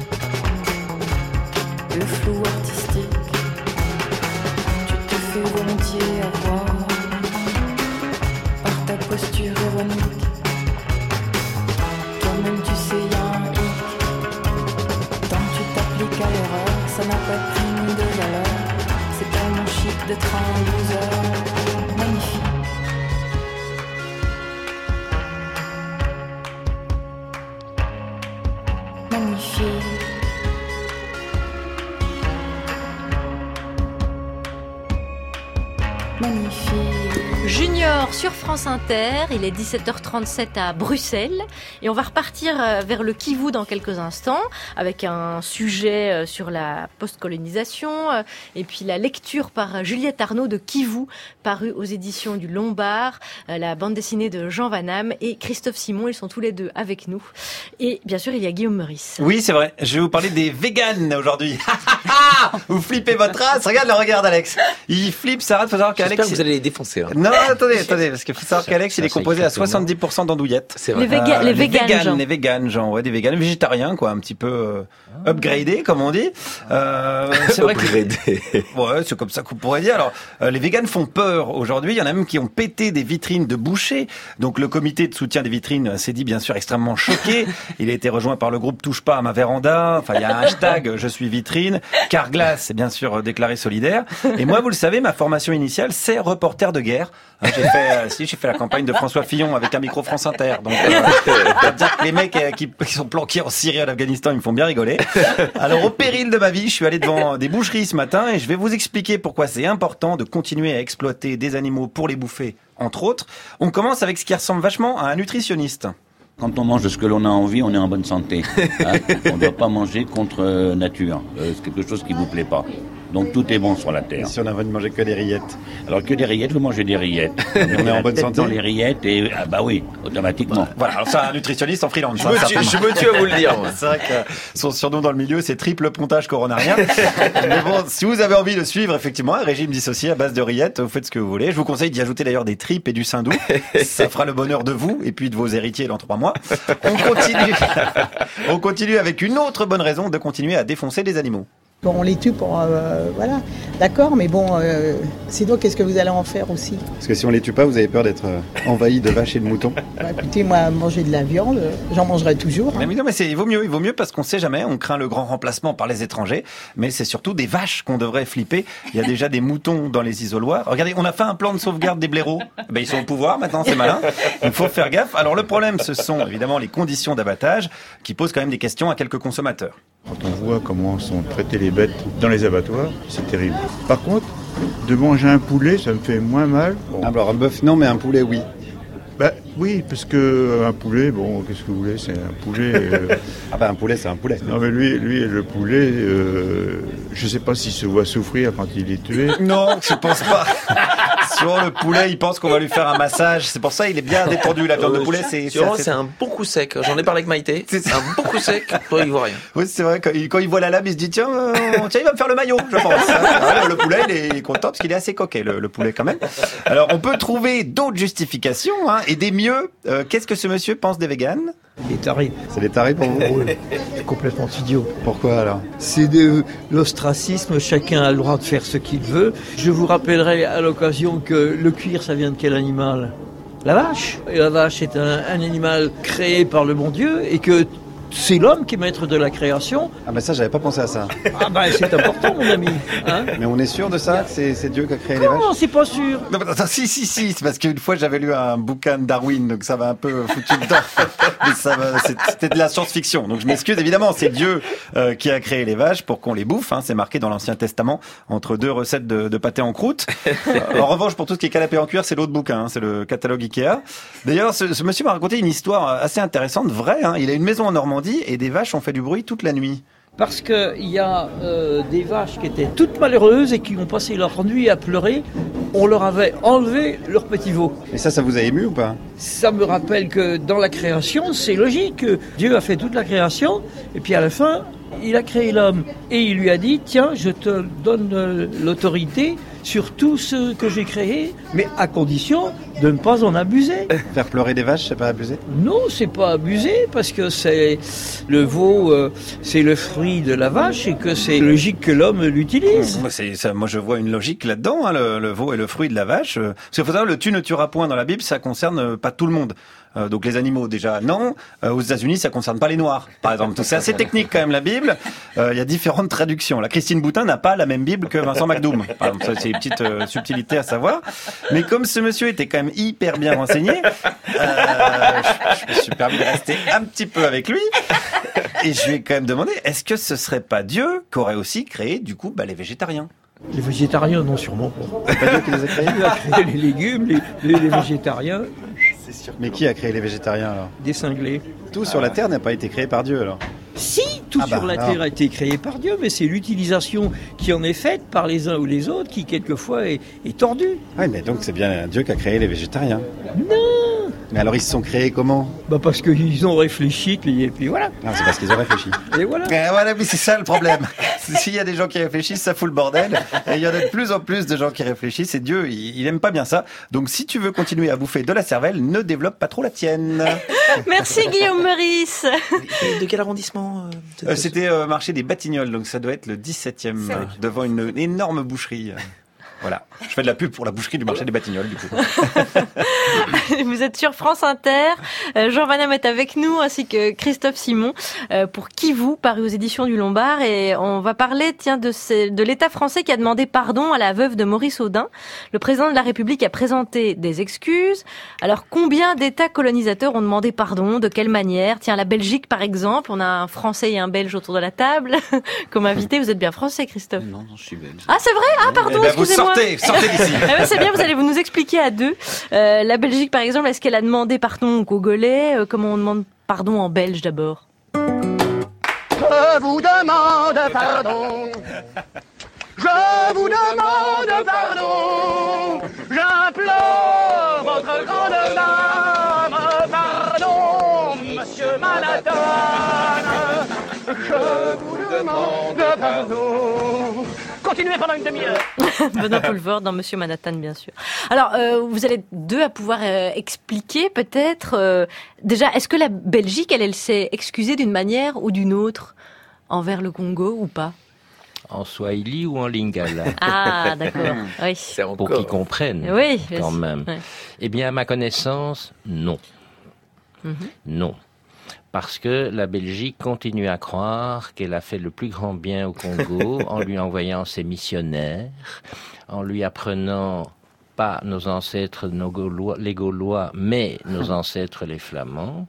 le flou artistique, tu te fais volontiers avoir par ta posture ironique. Toi-même tu sais y'a un hic, tant que tu t'appliques à l'erreur, ça n'a pas de prix ni de valeur, c'est tellement chic d'être un loser, magnifique. Magnifique. Magnifique. Junior sur France Inter, il est dix-sept heures trente-sept à Bruxelles et on va repartir vers le Kivu dans quelques instants avec un sujet sur la post-colonisation et puis la lecture par Juliette Arnaud de Kivu, paru aux éditions du Lombard, la bande dessinée de Jean Van Hamme et Christophe Simon, ils sont tous les deux avec nous. Et bien sûr, il y a Guillaume Meurice. Oui, c'est vrai, je vais vous parler des véganes aujourd'hui. Vous flippez votre race, regarde le regard d'Alex. Il flippe sa race, faut savoir qu'Alex... J'espère que vous allez les défoncer. Hein. Non, attendez, attendez, parce qu'il faut savoir qu'Alex, il est composé à soixante-dix pour cent d'andouillettes. C'est vrai. Les, véga- Euh, les, les véganes, véganes, genre. les véganes, genre, ouais, des véganes végétariens, quoi, un petit peu euh, upgradés, comme on dit. Euh, c'est vrai que ouais, c'est comme ça qu'on pourrait dire. Alors, euh, les véganes font peur aujourd'hui. Il y en a même qui ont pété des vitrines de bouchers. Donc, le comité de soutien des vitrines s'est dit, bien sûr, extrêmement choqué. Il a été rejoint par le groupe Touche pas à ma véranda. Enfin, il y a un hashtag Je suis vitrine. Carglass c'est bien sûr déclaré solidaire. Et moi, vous le savez, ma formation initiale, c'est reporter de guerre. Hein, j'ai fait, euh, si, j'ai fait la campagne de François Fillon avec un micro France Inter. Donc, euh, je peux dire que les mecs euh, qui, qui sont planqués en Syrie et en Afghanistan, ils me font bien rigoler. Alors, au péril de ma vie, je suis allé devant des boucheries ce matin et je vais vous expliquer pourquoi c'est important de continuer à exploiter des animaux pour les bouffer, entre autres. On commence avec ce qui ressemble vachement à un nutritionniste. Quand on mange de ce que l'on a envie, on est en bonne santé. Hein. On ne doit pas manger contre euh, nature. Euh, c'est quelque chose qui ne vous plaît pas. Donc tout est bon sur la terre. Et si on a envie de manger que des rillettes? Alors que des rillettes, vous mangez des rillettes. Et on est en bonne santé dans les rillettes et ah bah oui, automatiquement. Voilà, alors c'est un nutritionniste en freelance. Je me tue, je me tue à vous le dire. C'est vrai que son surnom dans le milieu, c'est triple pontage coronarien. Mais bon, si vous avez envie de suivre effectivement un régime dissocié à base de rillettes, vous faites ce que vous voulez. Je vous conseille d'y ajouter d'ailleurs des tripes et du sein doux. Ça fera le bonheur de vous et puis de vos héritiers dans trois mois. On continue. On continue avec une autre bonne raison de continuer à défoncer des animaux. Bon, on les tue pour... Euh, voilà, d'accord, mais bon, euh, sinon, qu'est-ce que vous allez en faire aussi? Parce que si on les tue pas, vous avez peur d'être envahi de vaches et de moutons. Bah, écoutez, moi, manger de la viande, j'en mangerai toujours. Hein. Mais non, mais c'est, il vaut mieux, il vaut mieux parce qu'on sait jamais. On craint le grand remplacement par les étrangers, mais c'est surtout des vaches qu'on devrait flipper. Il y a déjà des moutons dans les isoloirs. Regardez, on a fait un plan de sauvegarde des blaireaux. Ben, ils sont au pouvoir maintenant, c'est malin. Il faut faire gaffe. Alors le problème, ce sont évidemment les conditions d'abattage qui posent quand même des questions à quelques consommateurs. Quand on voit comment sont traitées les bêtes dans les abattoirs, c'est terrible. Par contre, de manger un poulet, ça me fait moins mal. Bon. Alors un bœuf non, mais un poulet oui. Bah oui, parce que un poulet, bon, qu'est-ce que vous voulez, c'est un poulet. Euh... ah bah un poulet, c'est un poulet. Non mais lui, lui le poulet, euh... je sais pas s'il se voit souffrir quand il est tué. Non, je pense pas. Sur le poulet, il pense qu'on va lui faire un massage. C'est pour ça il est bien détendu. La viande de poulet, c'est. C'est, assez... c'est un bon coup sec. J'en ai parlé avec Maïté. C'est un bon coup sec. Toi, il voit rien. Oui, c'est vrai. Quand il, quand il voit la lame, il se dit tiens, euh, tiens, il va me faire le maillot, je pense. Alors, le poulet, il est content parce qu'il est assez coquet, le, le poulet quand même. Alors, on peut trouver d'autres justifications hein, et des mieux. Euh, qu'est-ce que ce monsieur pense des véganes? Les tarés. C'est les tarés pour vous? Oui, c'est complètement idiot. Pourquoi alors? C'est de l'ostracisme, chacun a le droit de faire ce qu'il veut. Je vous rappellerai à l'occasion que le cuir, ça vient de quel animal? La vache. Et la vache est un, un animal créé par le bon Dieu et que c'est l'homme qui est maître de la création. Ah ben ça, j'avais pas pensé à ça. Ah ben c'est important, mon ami. Hein? Mais on est sûr de ça, que c'est, c'est Dieu qui a créé les vaches? Non, c'est pas sûr. Non, mais attends, si, si, si, c'est parce qu'une fois j'avais lu un bouquin de Darwin, donc ça m'a un peu foutu dedans. Mais ça va, c'était de la science-fiction, donc je m'excuse évidemment, c'est Dieu euh, qui a créé les vaches pour qu'on les bouffe, hein, c'est marqué dans l'Ancien Testament, entre deux recettes de, de pâté en croûte. Euh, en revanche, pour tout ce qui est canapé en cuir, c'est l'autre bouquin, hein, c'est le catalogue Ikea. D'ailleurs, ce, ce monsieur m'a raconté une histoire assez intéressante, vraie, hein. Il a une maison en Normandie et des vaches ont fait du bruit toute la nuit. Parce qu'il y a euh, des vaches qui étaient toutes malheureuses et qui ont passé leur nuit à pleurer. On leur avait enlevé leur petit veau. Et ça, ça vous a ému ou pas? Ça me rappelle que dans la création, c'est logique. Dieu a fait toute la création et puis à la fin, il a créé l'homme. Et il lui a dit, tiens, je te donne euh, l'autorité sur tout ce que j'ai créé, mais à condition de ne pas en abuser. Faire pleurer des vaches, c'est pas abuser? Non, c'est pas abuser, parce que c'est le veau, euh, c'est le fruit de la vache et que c'est logique que l'homme l'utilise. Moi, c'est, ça, moi je vois une logique là-dedans, hein, le, le veau est le fruit de la vache. Parce qu'il faut savoir, le tu ne tueras point dans la Bible, ça concerne pas tout le monde. Euh, donc les animaux déjà non. Euh, aux États-Unis ça concerne pas les noirs par exemple. C'est assez technique quand même la Bible. Il euh, y a différentes traductions. La Christine Boutin n'a pas la même Bible que Vincent McDoom. Par exemple, ça, c'est une petite euh, subtilité à savoir. Mais comme ce monsieur était quand même hyper bien renseigné, euh, je, je me suis permis de rester un petit peu avec lui. Et je lui ai quand même demandé, est-ce que ce serait pas Dieu qui aurait aussi créé du coup bah, les végétariens? Les végétariens, non, sûrement pas. C'est pas Dieu qui les a créés? Il a créé les légumes, les, les, les végétariens. C'est sûr. Mais qui a créé les végétariens alors? Des cinglés. Tout sur la Terre n'a pas été créé par Dieu alors? Si, tout Ah bah, sur la alors. Terre a été créé par Dieu, mais c'est l'utilisation qui en est faite par les uns ou les autres qui, quelquefois, est, est tordue. Oui, mais donc c'est bien Dieu qui a créé les végétariens. Non! Mais alors ils se sont créés comment? Bah parce qu'ils ont réfléchi, et puis voilà. Non, c'est parce qu'ils ont réfléchi. Et voilà. Et voilà, mais c'est ça le problème. S'il y a des gens qui réfléchissent, ça fout le bordel. Et il y en a de plus en plus de gens qui réfléchissent. Et Dieu, il, il aime pas bien ça. Donc si tu veux continuer à bouffer de la cervelle, ne développe pas trop la tienne. Merci Guillaume Meurice. De quel arrondissement euh, Euh, C'était euh, marché des Batignolles, donc ça doit être le dix-septième, euh, devant une, une énorme boucherie. Voilà, je fais de la pub pour la boucherie du marché des Batignolles, du coup. Vous êtes sur France Inter. Euh, Jean Van Damme est avec nous, ainsi que Christophe Simon, euh, pour Qui vous, paru aux éditions du Lombard. Et on va parler, tiens, de, ces, de l'État français qui a demandé pardon à la veuve de Maurice Audin. Le président de la République a présenté des excuses. Alors, combien d'États colonisateurs ont demandé pardon? De quelle manière? Tiens, la Belgique, par exemple. On a un Français et un Belge autour de la table. Comme invité, vous êtes bien français, Christophe? Non, non, je suis belge. Ah, c'est vrai? Ah, pardon, Eh ben, vous excusez-moi. sortez, sortez d'ici. Eh ben, c'est bien, vous allez vous nous expliquer à deux. Euh, la Belgique, par exemple, est-ce qu'elle a demandé pardon aux Congolais? euh, Comment on demande pardon en belge d'abord? Je vous demande pardon. Je vous demande pardon. J'implore votre grande dame. Pardon, monsieur Manhattan. Je vous demande pardon. Continuez pendant une demi-heure. Benoît Poulvord dans Monsieur Manhattan, bien sûr. Alors, euh, vous allez deux à pouvoir euh, expliquer peut-être. Euh, déjà, est-ce que la Belgique, elle, elle s'est excusée d'une manière ou d'une autre envers le Congo ou pas? En swahili ou en lingala? Ah, d'accord. Oui. Pour qu'ils comprennent, Oui, quand oui. même. Ouais. Eh bien, à ma connaissance, non. Mhm. Non. Parce que la Belgique continue à croire qu'elle a fait le plus grand bien au Congo en lui envoyant ses missionnaires, en lui apprenant pas nos ancêtres nos Gaulois, les Gaulois, mais nos ancêtres les Flamands,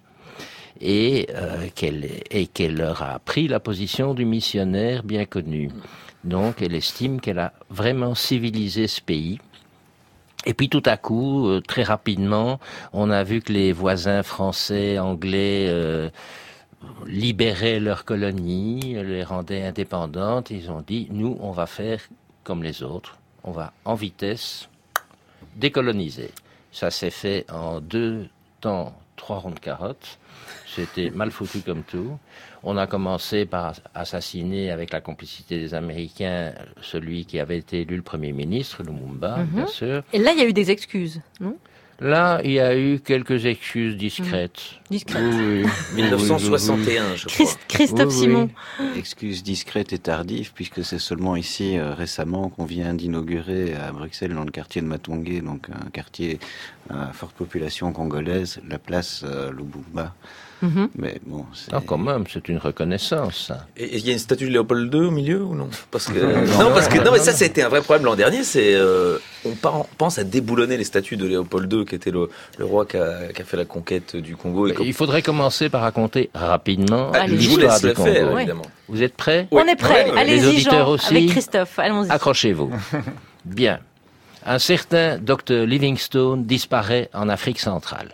et euh, qu'elle et qu'elle leur a appris la position du missionnaire bien connu. Donc, elle estime qu'elle a vraiment civilisé ce pays. Et puis tout à coup, euh, très rapidement, on a vu que les voisins français, anglais euh, libéraient leurs colonies, les rendaient indépendantes. Ils ont dit, nous, on va faire comme les autres. On va en vitesse décoloniser. Ça s'est fait en deux temps, trois ronds de carottes. C'était mal foutu comme tout. On a commencé par assassiner, avec la complicité des Américains, celui qui avait été élu le Premier ministre, Lumumba, Mhm. bien sûr. Et là, il y a eu des excuses, non? Là, il y a eu quelques excuses discrètes. Discrètes. Oui, oui. mille neuf cent soixante et un, je crois. Christophe Simon. Excuse discrète et tardive, puisque c'est seulement ici, euh, récemment, qu'on vient d'inaugurer à Bruxelles, dans le quartier de Matongé, donc un quartier à forte population congolaise, la place euh, Lubumba. Mhm. Mais bon, c'est... Ah, quand même, c'est une reconnaissance. ça. Et il y a une statue de Léopold deux au milieu ou non? Parce que Non. non, parce que non, mais ça, c'était un vrai problème l'an dernier. C'est euh, on par- pense à déboulonner les statues de Léopold deux, qui était le, le roi qui a, qui a fait la conquête du Congo. Et Il faudrait commencer par raconter rapidement Ah, je vous l'histoire laisse du le Congo. faire, Ouais. évidemment. Vous êtes prêts? On est prêts. Ouais, ouais. Allez-y, Les auditeurs Jean, aussi. avec Christophe. Allons-y. Accrochez-vous. Bien. Un certain docteur Livingstone disparaît en Afrique centrale.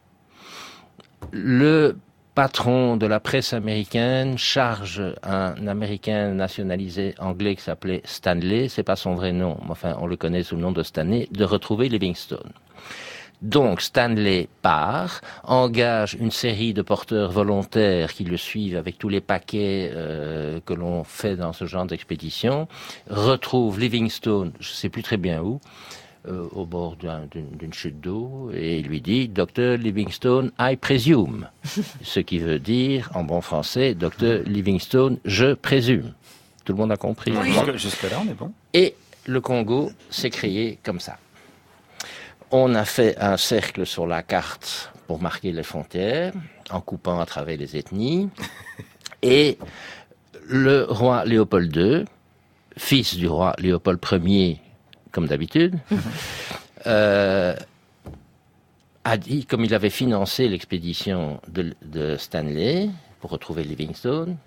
Le patron de la presse américaine charge un Américain nationalisé anglais qui s'appelait Stanley, c'est pas son vrai nom, mais enfin on le connaît sous le nom de Stanley, de retrouver Livingstone. Donc Stanley part, engage une série de porteurs volontaires qui le suivent avec tous les paquets euh, que l'on fait dans ce genre d'expédition, retrouve Livingstone, je sais plus très bien où, euh, au bord d'un- d'une d'une chute d'eau, et il lui dit « Docteur Livingstone, I presume », ce qui veut dire, en bon français, « Docteur Livingstone, je présume ». Tout le monde a compris? Jusque- Jusque-là, on est bon. Et le Congo s'est créé comme ça. On a fait un cercle sur la carte pour marquer les frontières, en coupant à travers les ethnies. Et le roi Léopold deux, fils du roi Léopold Ier, comme d'habitude, euh, a dit, comme il avait financé l'expédition de, de Stanley pour retrouver Livingstone,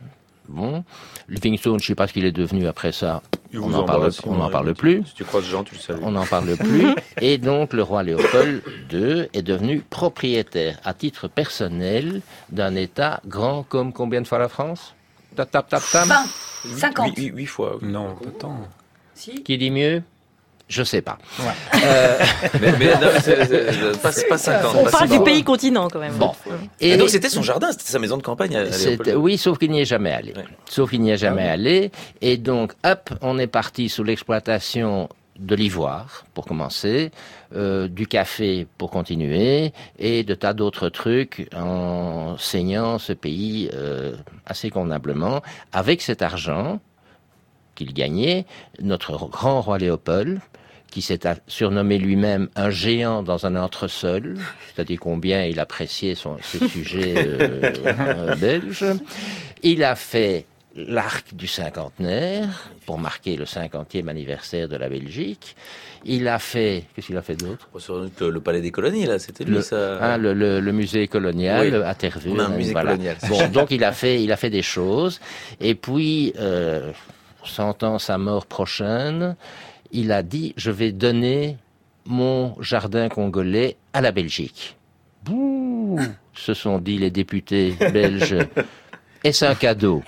Bon. Livingstone, je sais pas ce qu'il est devenu après ça. Il On vous n'en parle, embrasse, on n'en hein, parle plus. Si tu croises Jean, tu le salues. On n'en parle plus. Et donc, le roi Léopold deux est devenu propriétaire, à titre personnel, d'un État grand comme combien de fois la France? Tap, tap, tap, tap. vingt, cinquante. huit fois. Non, pas tant. Si. Qui dit mieux? Je sais pas. Ouais. Euh... mais, mais non, c'est, c'est, c'est, pas, pas cinquante. On pas parle cinquante. du pays continent quand même. Bon. Et, Et donc c'était son jardin, c'était sa maison de campagne à, à C'est- Léopold. oui, sauf qu'il n'y est jamais allé. Ouais. Sauf qu'il n'y est jamais Ah oui. allé. Et donc, hop, on est parti sous l'exploitation de l'ivoire, pour commencer, euh, du café pour continuer, et de tas d'autres trucs en saignant ce pays euh, assez convenablement. Avec cet argent qu'il gagnait, notre grand roi Léopold, qui s'est a- surnommé lui-même un géant dans un entresol, c'est-à-dire combien il appréciait son, ses sujets euh, euh, belges. Il a fait l'arc du cinquantenaire pour marquer le cinquantième anniversaire de la Belgique. Il a fait, qu'est-ce qu'il a fait d'autre? Le, le palais des colonies, là, c'était lui, le, ça. hein, le, le, le musée colonial Oui. à Tervuren. On a un musée voilà. colonial. Bon, donc il a fait, il a fait des choses. Et puis, euh, sentant sa mort prochaine, il a dit, je vais donner mon jardin congolais à la Belgique. Bouh, se sont dit les députés belges. Est-ce un cadeau?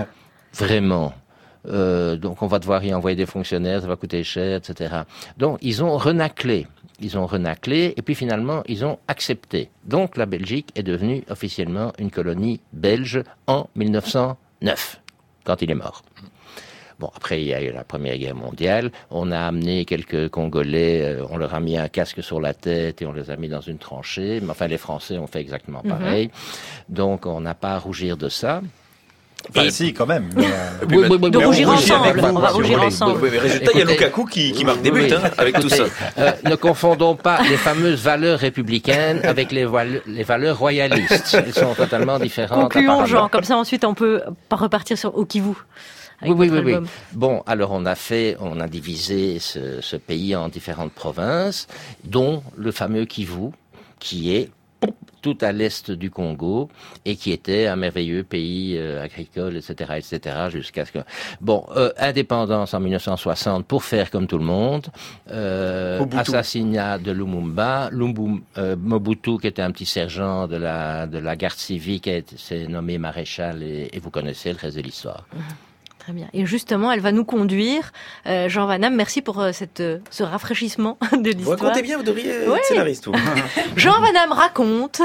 Vraiment. Euh, donc on va devoir y envoyer des fonctionnaires, ça va coûter cher, et cetera. Donc ils ont renaclé. Ils ont renaclé et puis finalement ils ont accepté. Donc la Belgique est devenue officiellement une colonie belge en mille neuf cent neuf, quand il est mort. Bon, après, il y a eu la Première Guerre mondiale. On a amené quelques Congolais, euh, on leur a mis un casque sur la tête et on les a mis dans une tranchée. Mais enfin, les Français ont fait exactement pareil. Mm-hmm. Donc, on n'a pas à rougir de ça. Enfin, et... si, quand même. Mais euh... oui, oui, oui, de rougir ensemble. On va rougir ensemble. Oui, mais résultat, il y a Lukaku qui, qui marque des buts, oui, hein, avec écoutez, tout ça. Euh, ne confondons pas les fameuses valeurs républicaines avec les, val- les valeurs royalistes. Elles sont totalement différentes. Concluons, Jean. Comme ça, ensuite, on peut pas repartir sur Au Kivu. Oui, oui, oui, oui. Bon, alors on a fait, on a divisé ce, ce pays en différentes provinces, dont le fameux Kivu, qui est tout à l'est du Congo et qui était un merveilleux pays euh, agricole, et cetera, et cetera, jusqu'à ce que... Bon, euh, indépendance en mille neuf cent soixante pour faire comme tout le monde, euh, assassinat de Lumumba, Lumbu, euh, Mobutu, qui était un petit sergent de la, de la garde civique, s'est nommé maréchal et, et vous connaissez le reste de l'histoire. Mmh. Très bien. Et justement, elle va nous conduire. Euh, Jean Van Damme, merci pour euh, cette, euh, ce rafraîchissement de l'histoire. Vous racontez bien, vous devriez ouais. être scénariste. Vous. Jean Van Damme raconte.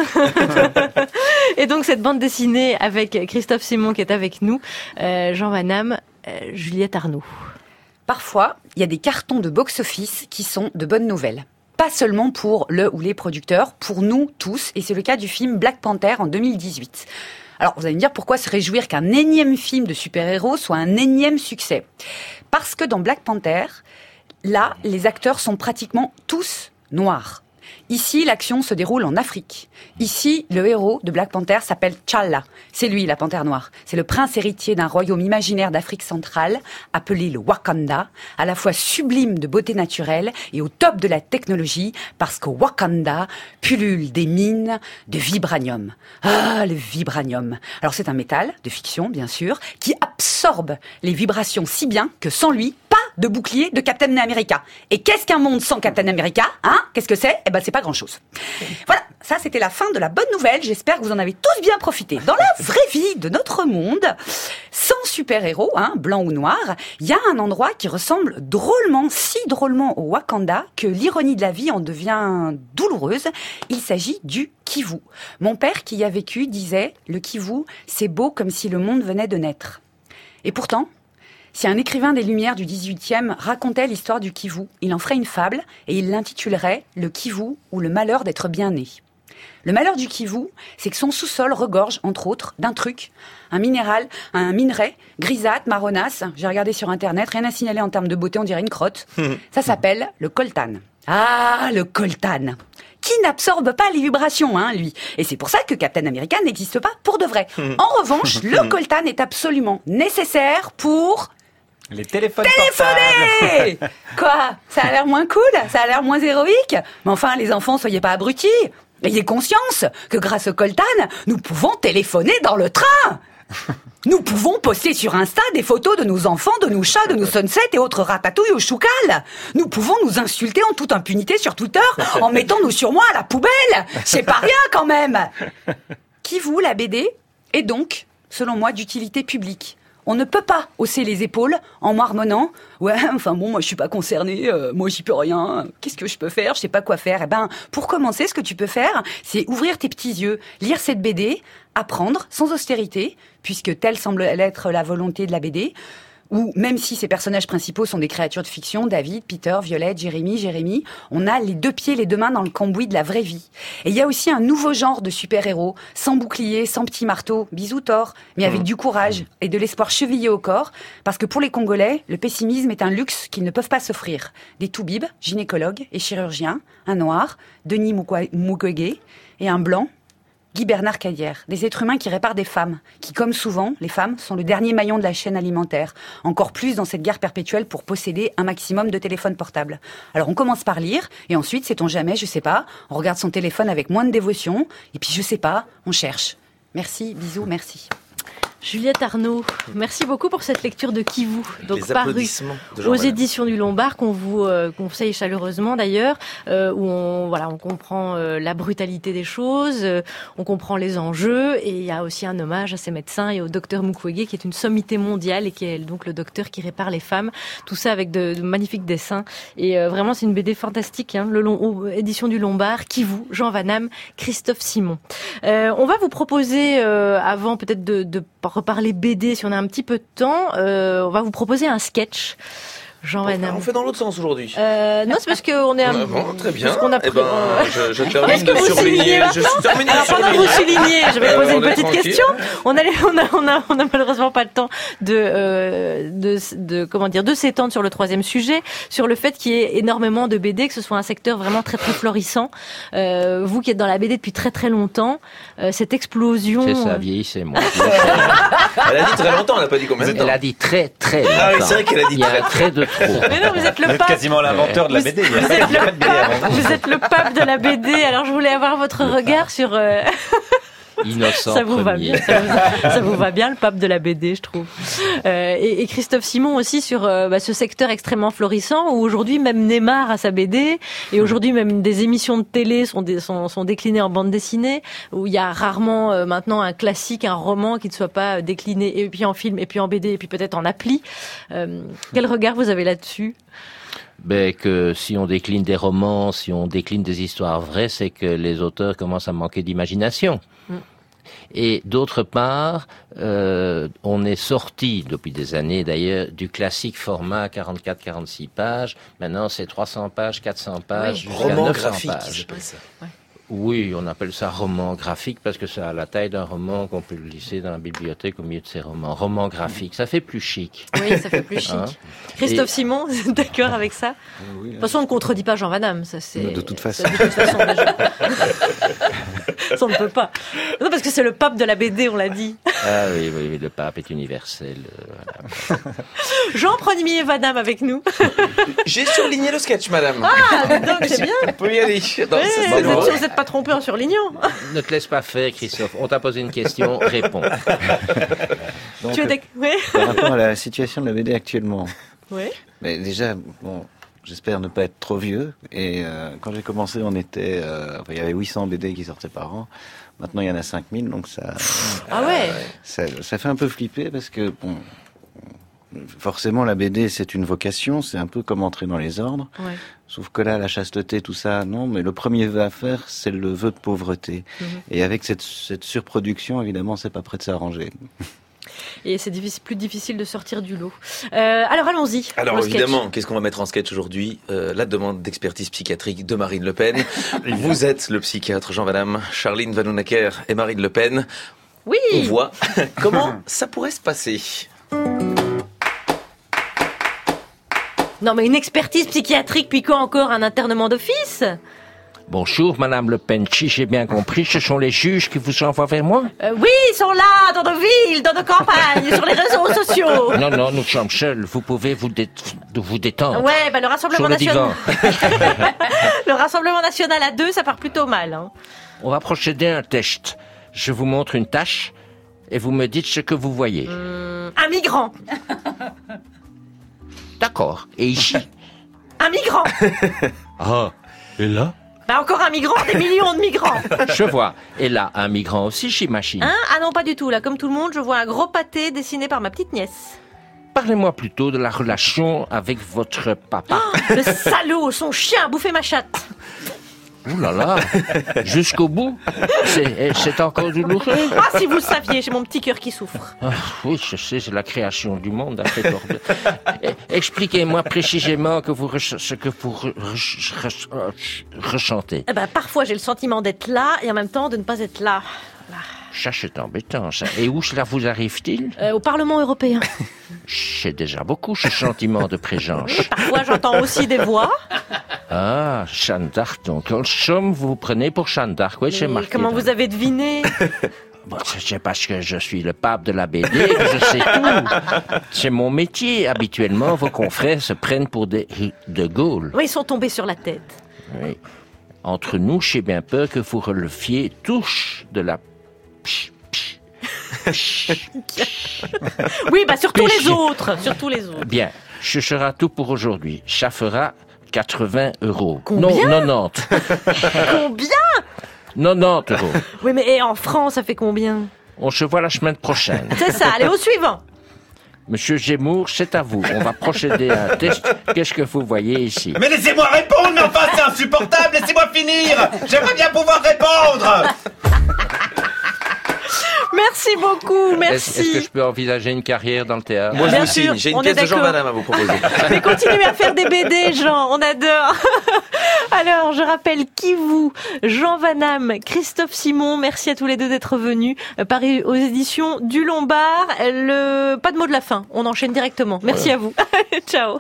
Et donc, cette bande dessinée avec Christophe Simon qui est avec nous. Euh, Jean Van Damme, euh, Juliette Arnaud. Parfois, il y a des cartons de box-office qui sont de bonnes nouvelles. Pas seulement pour le ou les producteurs, pour nous tous. Et c'est le cas du film Black Panther en deux mille dix-huit. Alors, vous allez me dire, pourquoi se réjouir qu'un énième film de super-héros soit un énième succès? Parce que dans Black Panther, là, les acteurs sont pratiquement tous noirs. Ici, l'action se déroule en Afrique. Ici, le héros de Black Panther s'appelle T'Challa. C'est lui, la panthère noire. C'est le prince héritier d'un royaume imaginaire d'Afrique centrale, appelé le Wakanda, à la fois sublime de beauté naturelle et au top de la technologie, parce qu'au Wakanda pullulent des mines de vibranium. Ah, le vibranium. Alors c'est un métal, de fiction bien sûr, qui absorbe les vibrations si bien que sans lui, pas de bouclier de Captain America. Et qu'est-ce qu'un monde sans Captain America, hein? Qu'est-ce que c'est? Eh ben c'est pas grand-chose. Voilà, ça c'était la fin de la bonne nouvelle. J'espère que vous en avez tous bien profité. Dans la vraie vie de notre monde, sans super-héros, hein, blanc ou noir, il y a un endroit qui ressemble drôlement, si drôlement au Wakanda que l'ironie de la vie en devient douloureuse. Il s'agit du Kivu. Mon père qui y a vécu disait « Le Kivu, c'est beau comme si le monde venait de naître ». Et pourtant, si un écrivain des Lumières du dix-huitième racontait l'histoire du Kivu, il en ferait une fable et il l'intitulerait « Le Kivu ou le malheur d'être bien né ». Le malheur du Kivu, c'est que son sous-sol regorge, entre autres, d'un truc, un minéral, un minerai, grisâtre, marronasse. J'ai regardé sur Internet, rien à signaler en termes de beauté, on dirait une crotte. Ça s'appelle le coltan. Ah, le coltan, qui n'absorbe pas les vibrations, hein, lui. Et c'est pour ça que Captain America n'existe pas pour de vrai. En revanche, le coltan est absolument nécessaire pour... Les téléphones Téléphoner portables. Quoi? Ça a l'air moins cool? Ça a l'air moins héroïque? Mais enfin, les enfants, soyez pas abrutis. Ayez conscience que grâce au coltan, nous pouvons téléphoner dans le train. Nous pouvons poster sur Insta des photos de nos enfants, de nos chats, de nos sunsets et autres ratatouilles au choucal. Nous pouvons nous insulter en toute impunité sur Twitter en mettant nos surmois à la poubelle. C'est pas rien quand même. Qui vous, la B D, est donc, selon moi, d'utilité publique. On ne peut pas hausser les épaules en marmonnant « Ouais, enfin bon, moi je suis pas concerné, euh, moi j'y peux rien, qu'est-ce que je peux faire, je sais pas quoi faire ?» Eh ben, pour commencer, ce que tu peux faire, c'est ouvrir tes petits yeux, lire cette B D, apprendre sans austérité, puisque telle semble être la volonté de la B D, où même si ces personnages principaux sont des créatures de fiction, David, Peter, Violette, Jérémy, Jérémy, on a les deux pieds, les deux mains dans le cambouis de la vraie vie. Et il y a aussi un nouveau genre de super-héros, sans bouclier, sans petit marteau, bisous Thor, mais avec du courage et de l'espoir chevillé au corps, parce que pour les Congolais, le pessimisme est un luxe qu'ils ne peuvent pas s'offrir. Des toubibs, gynécologues et chirurgiens, un noir, Denis Mukwa- Mukwege, et un blanc, Guy Bernard Cadière, des êtres humains qui réparent des femmes, qui, comme souvent, les femmes, sont le dernier maillon de la chaîne alimentaire, encore plus dans cette guerre perpétuelle pour posséder un maximum de téléphones portables. Alors on commence par lire, et ensuite, sait-on jamais, je sais pas, on regarde son téléphone avec moins de dévotion, et puis je sais pas, on cherche. Merci, bisous, merci. Juliette Arnaud, merci beaucoup pour cette lecture de Qui vous, donc Les paru applaudissements de Jean aux Valin. éditions du Lombard, qu'on vous euh, conseille chaleureusement d'ailleurs, euh, où on voilà on comprend euh, la brutalité des choses, euh, on comprend les enjeux, et il y a aussi un hommage à ces médecins et au docteur Mukwege qui est une sommité mondiale et qui est donc le docteur qui répare les femmes. Tout ça avec de, de magnifiques dessins, et euh, vraiment c'est une B D fantastique, hein, le long, édition du Lombard. Qui vous, Jean Van Damme, Christophe Simon. Euh, on va vous proposer euh, avant peut-être de, de reparler B D si on a un petit peu de temps, euh, on va vous proposer un sketch. Jean Van Damme. On fait dans l'autre sens aujourd'hui. Euh, non, c'est parce qu'on est un... Ah bon, très bien. Parce qu'on a Eh pris... ben, je, je termine Est-ce que de vous surligner. soulignez Je suis terminé de Alors pendant que surligner. vous soulignez, je vais Euh, poser on une est petite tranquille. question. On a, on a, on a, on a malheureusement pas le temps de, euh, de, de, comment dire, de s'étendre sur le troisième sujet, sur le fait qu'il y ait énormément de B D, que ce soit un secteur vraiment très très florissant. Euh, vous qui êtes dans la B D depuis très très longtemps, euh, cette explosion. C'est ça, vieillissez moi. Elle a dit très longtemps, elle n'a pas dit combien de temps. Elle a dit très très longtemps. Ah oui, c'est vrai qu'elle a dit Il y a très, un trait de trop. Mais non, vous êtes le Vous êtes pape. quasiment l'inventeur de la Vous- B D. Il y a vous pas- êtes il y a le pas de B D avant. Vous êtes le pape de la B D, alors je voulais avoir votre regard sur... euh, Innocent ça vous va premier. bien, ça vous, ça vous va bien le pape de la B D, je trouve. Euh, et, et Christophe Simon aussi sur euh, bah, ce secteur extrêmement florissant où aujourd'hui même Neymar a sa B D et aujourd'hui même des émissions de télé sont, dé- sont, sont déclinées en bande dessinée, où il y a rarement euh, maintenant un classique, un roman qui ne soit pas décliné et puis en film et puis en B D et puis peut-être en appli. Euh, quel regard vous avez là-dessus ? Ben, que si on décline des romans, si on décline des histoires vraies, c'est que les auteurs commencent à manquer d'imagination. Mm. Et d'autre part, euh, on est sorti, depuis des années d'ailleurs, du classique format quarante-quatre quarante-six pages. Maintenant, c'est trois cents pages, quatre cents pages, Oui. jusqu'à Roman neuf cents graphique, pages. ils appellent ça. Ouais. Oui, on appelle ça roman graphique parce que ça a la taille d'un roman qu'on peut glisser dans la bibliothèque au milieu de ses romans. Roman graphique, ça fait plus chic. Oui, ça fait plus chic. Hein Christophe Et- Simon, vous êtes d'accord avec ça ? De toute façon, on ne contredit pas Jean Van Damme, ça c'est... De toute façon. ça, de toute façon, déjà. Ça, on ne peut pas. Non, parce que c'est le pape de la B D, on l'a dit. Ah oui, oui, oui, le pape est universel. euh, voilà. Jean Premier Van Damme avec nous. J'ai surligné le sketch, madame. Ah, dis donc, c'est bien. On peut y aller. Non, Ouais, c'est- vous c'est bon. n'êtes pas trompé en surlignant. Ne te laisse pas faire, Christophe. On t'a posé une question, réponds. Donc, Tu es d'ac- ouais. par rapport à la situation de la B D actuellement, Ouais. mais déjà, bon, j'espère ne pas être trop vieux. Et euh, quand j'ai commencé, on était, euh, enfin, il y avait huit cents B D qui sortaient par an. Maintenant, il y en a cinq mille, donc ça, Ah ouais. ça, ça fait un peu flipper parce que, bon, forcément, la B D, c'est une vocation, c'est un peu comme entrer dans les ordres. Ouais. Sauf que là, la chasteté, tout ça, non, mais le premier vœu à faire, c'est le vœu de pauvreté. Mhm. Et avec cette, cette surproduction, évidemment, c'est pas prêt de s'arranger. Et c'est difficile- plus difficile de sortir du lot. Euh, alors allons-y. Alors pour le sketch. évidemment, qu'est-ce qu'on va mettre en sketch aujourd'hui Euh, La demande d'expertise psychiatrique de Marine Le Pen. Vous êtes le psychiatre Jean Van Damme, Charline Vanhoenacker et Marine Le Pen. Oui. On voit comment ça pourrait se passer. Non, mais une expertise psychiatrique, puis quoi encore, un internement d'office ? Bonjour, Madame Le Pen. Si j'ai bien compris, ce sont les juges qui vous envoient vers moi? Euh, oui, ils sont là, dans nos villes, dans nos campagnes, sur les réseaux sociaux. Non, non, nous sommes seuls. Vous pouvez vous, dé- vous détendre. Ouais, bah le Rassemblement Sur le national. divan. Le Rassemblement national à deux, ça part plutôt mal. Hein. On va procéder à un test. Je vous montre une tâche. et vous me dites ce que vous voyez. Hum, un migrant. D'accord. Et ici? Un migrant. Ah, et là? Bah encore un migrant, des millions de migrants. Je vois. Et là, un migrant aussi, j'imagine. Hein? Ah non, pas du tout. Là, comme tout le monde, je vois un gros pâté dessiné par ma petite nièce. Parlez-moi plutôt de la relation avec votre papa. Oh, le salaud, son chien a bouffé ma chatte. Ouh là là, jusqu'au bout. C'est, c'est encore douloureux. Ah, si vous le saviez, j'ai mon petit cœur qui souffre. Ah, oui, je sais, c'est la création du monde à fait ordre. Eh, Expliquez-moi précisément que vous re- ce que vous re- re- re- ressentez. Eh ben, parfois, j'ai le sentiment d'être là et en même temps de ne pas être là. Ça, c'est embêtant, ça. Et où cela vous arrive-t-il? Euh, au Parlement européen. C'est déjà beaucoup, ce sentiment de présence. Oui, parfois, j'entends aussi des voix. Ah, Jeanne d'Arc, donc. En somme, vous vous prenez pour Jeanne d'Arc, oui, c'est Mais marqué. comment vous avez deviné? Bon, c'est parce que je suis le pape de la B D que je sais tout. C'est mon métier. Habituellement, vos confrères se prennent pour des de Gaulle. Oui, ils sont tombés sur la tête. Oui. Entre nous, j'ai bien peur que vous releviez tous de la... Oui, bah surtout Piche. les autres. Surtout les autres. Bien, ce sera tout pour aujourd'hui. Ça fera quatre-vingts euros. Combien? Non, quatre-vingt-dix. Combien? quatre-vingt-dix euros. Oui, mais et en France, ça fait combien? On se voit la semaine prochaine. C'est ça, allez, au suivant. Monsieur Zemmour, c'est à vous. On va procéder à un test. Qu'est-ce que vous voyez ici? Mais laissez-moi répondre, mais enfin c'est insupportable, laissez-moi finir. J'aimerais bien pouvoir répondre. Merci beaucoup, merci. Est-ce, est-ce que je peux envisager une carrière dans le théâtre? Moi, je Bien vous sûr, signe. J'ai une on pièce est de Jean d'accord. Van Damme à vous proposer. Mais continuez à faire des B D, Jean, on adore. Alors, je rappelle qui vous, Jean Van Damme, Christophe Simon, merci à tous les deux d'être venus. Euh, Paru aux éditions du Lombard. Le... Pas de mot de la fin, on enchaîne directement. Merci Ouais. à vous. Ciao.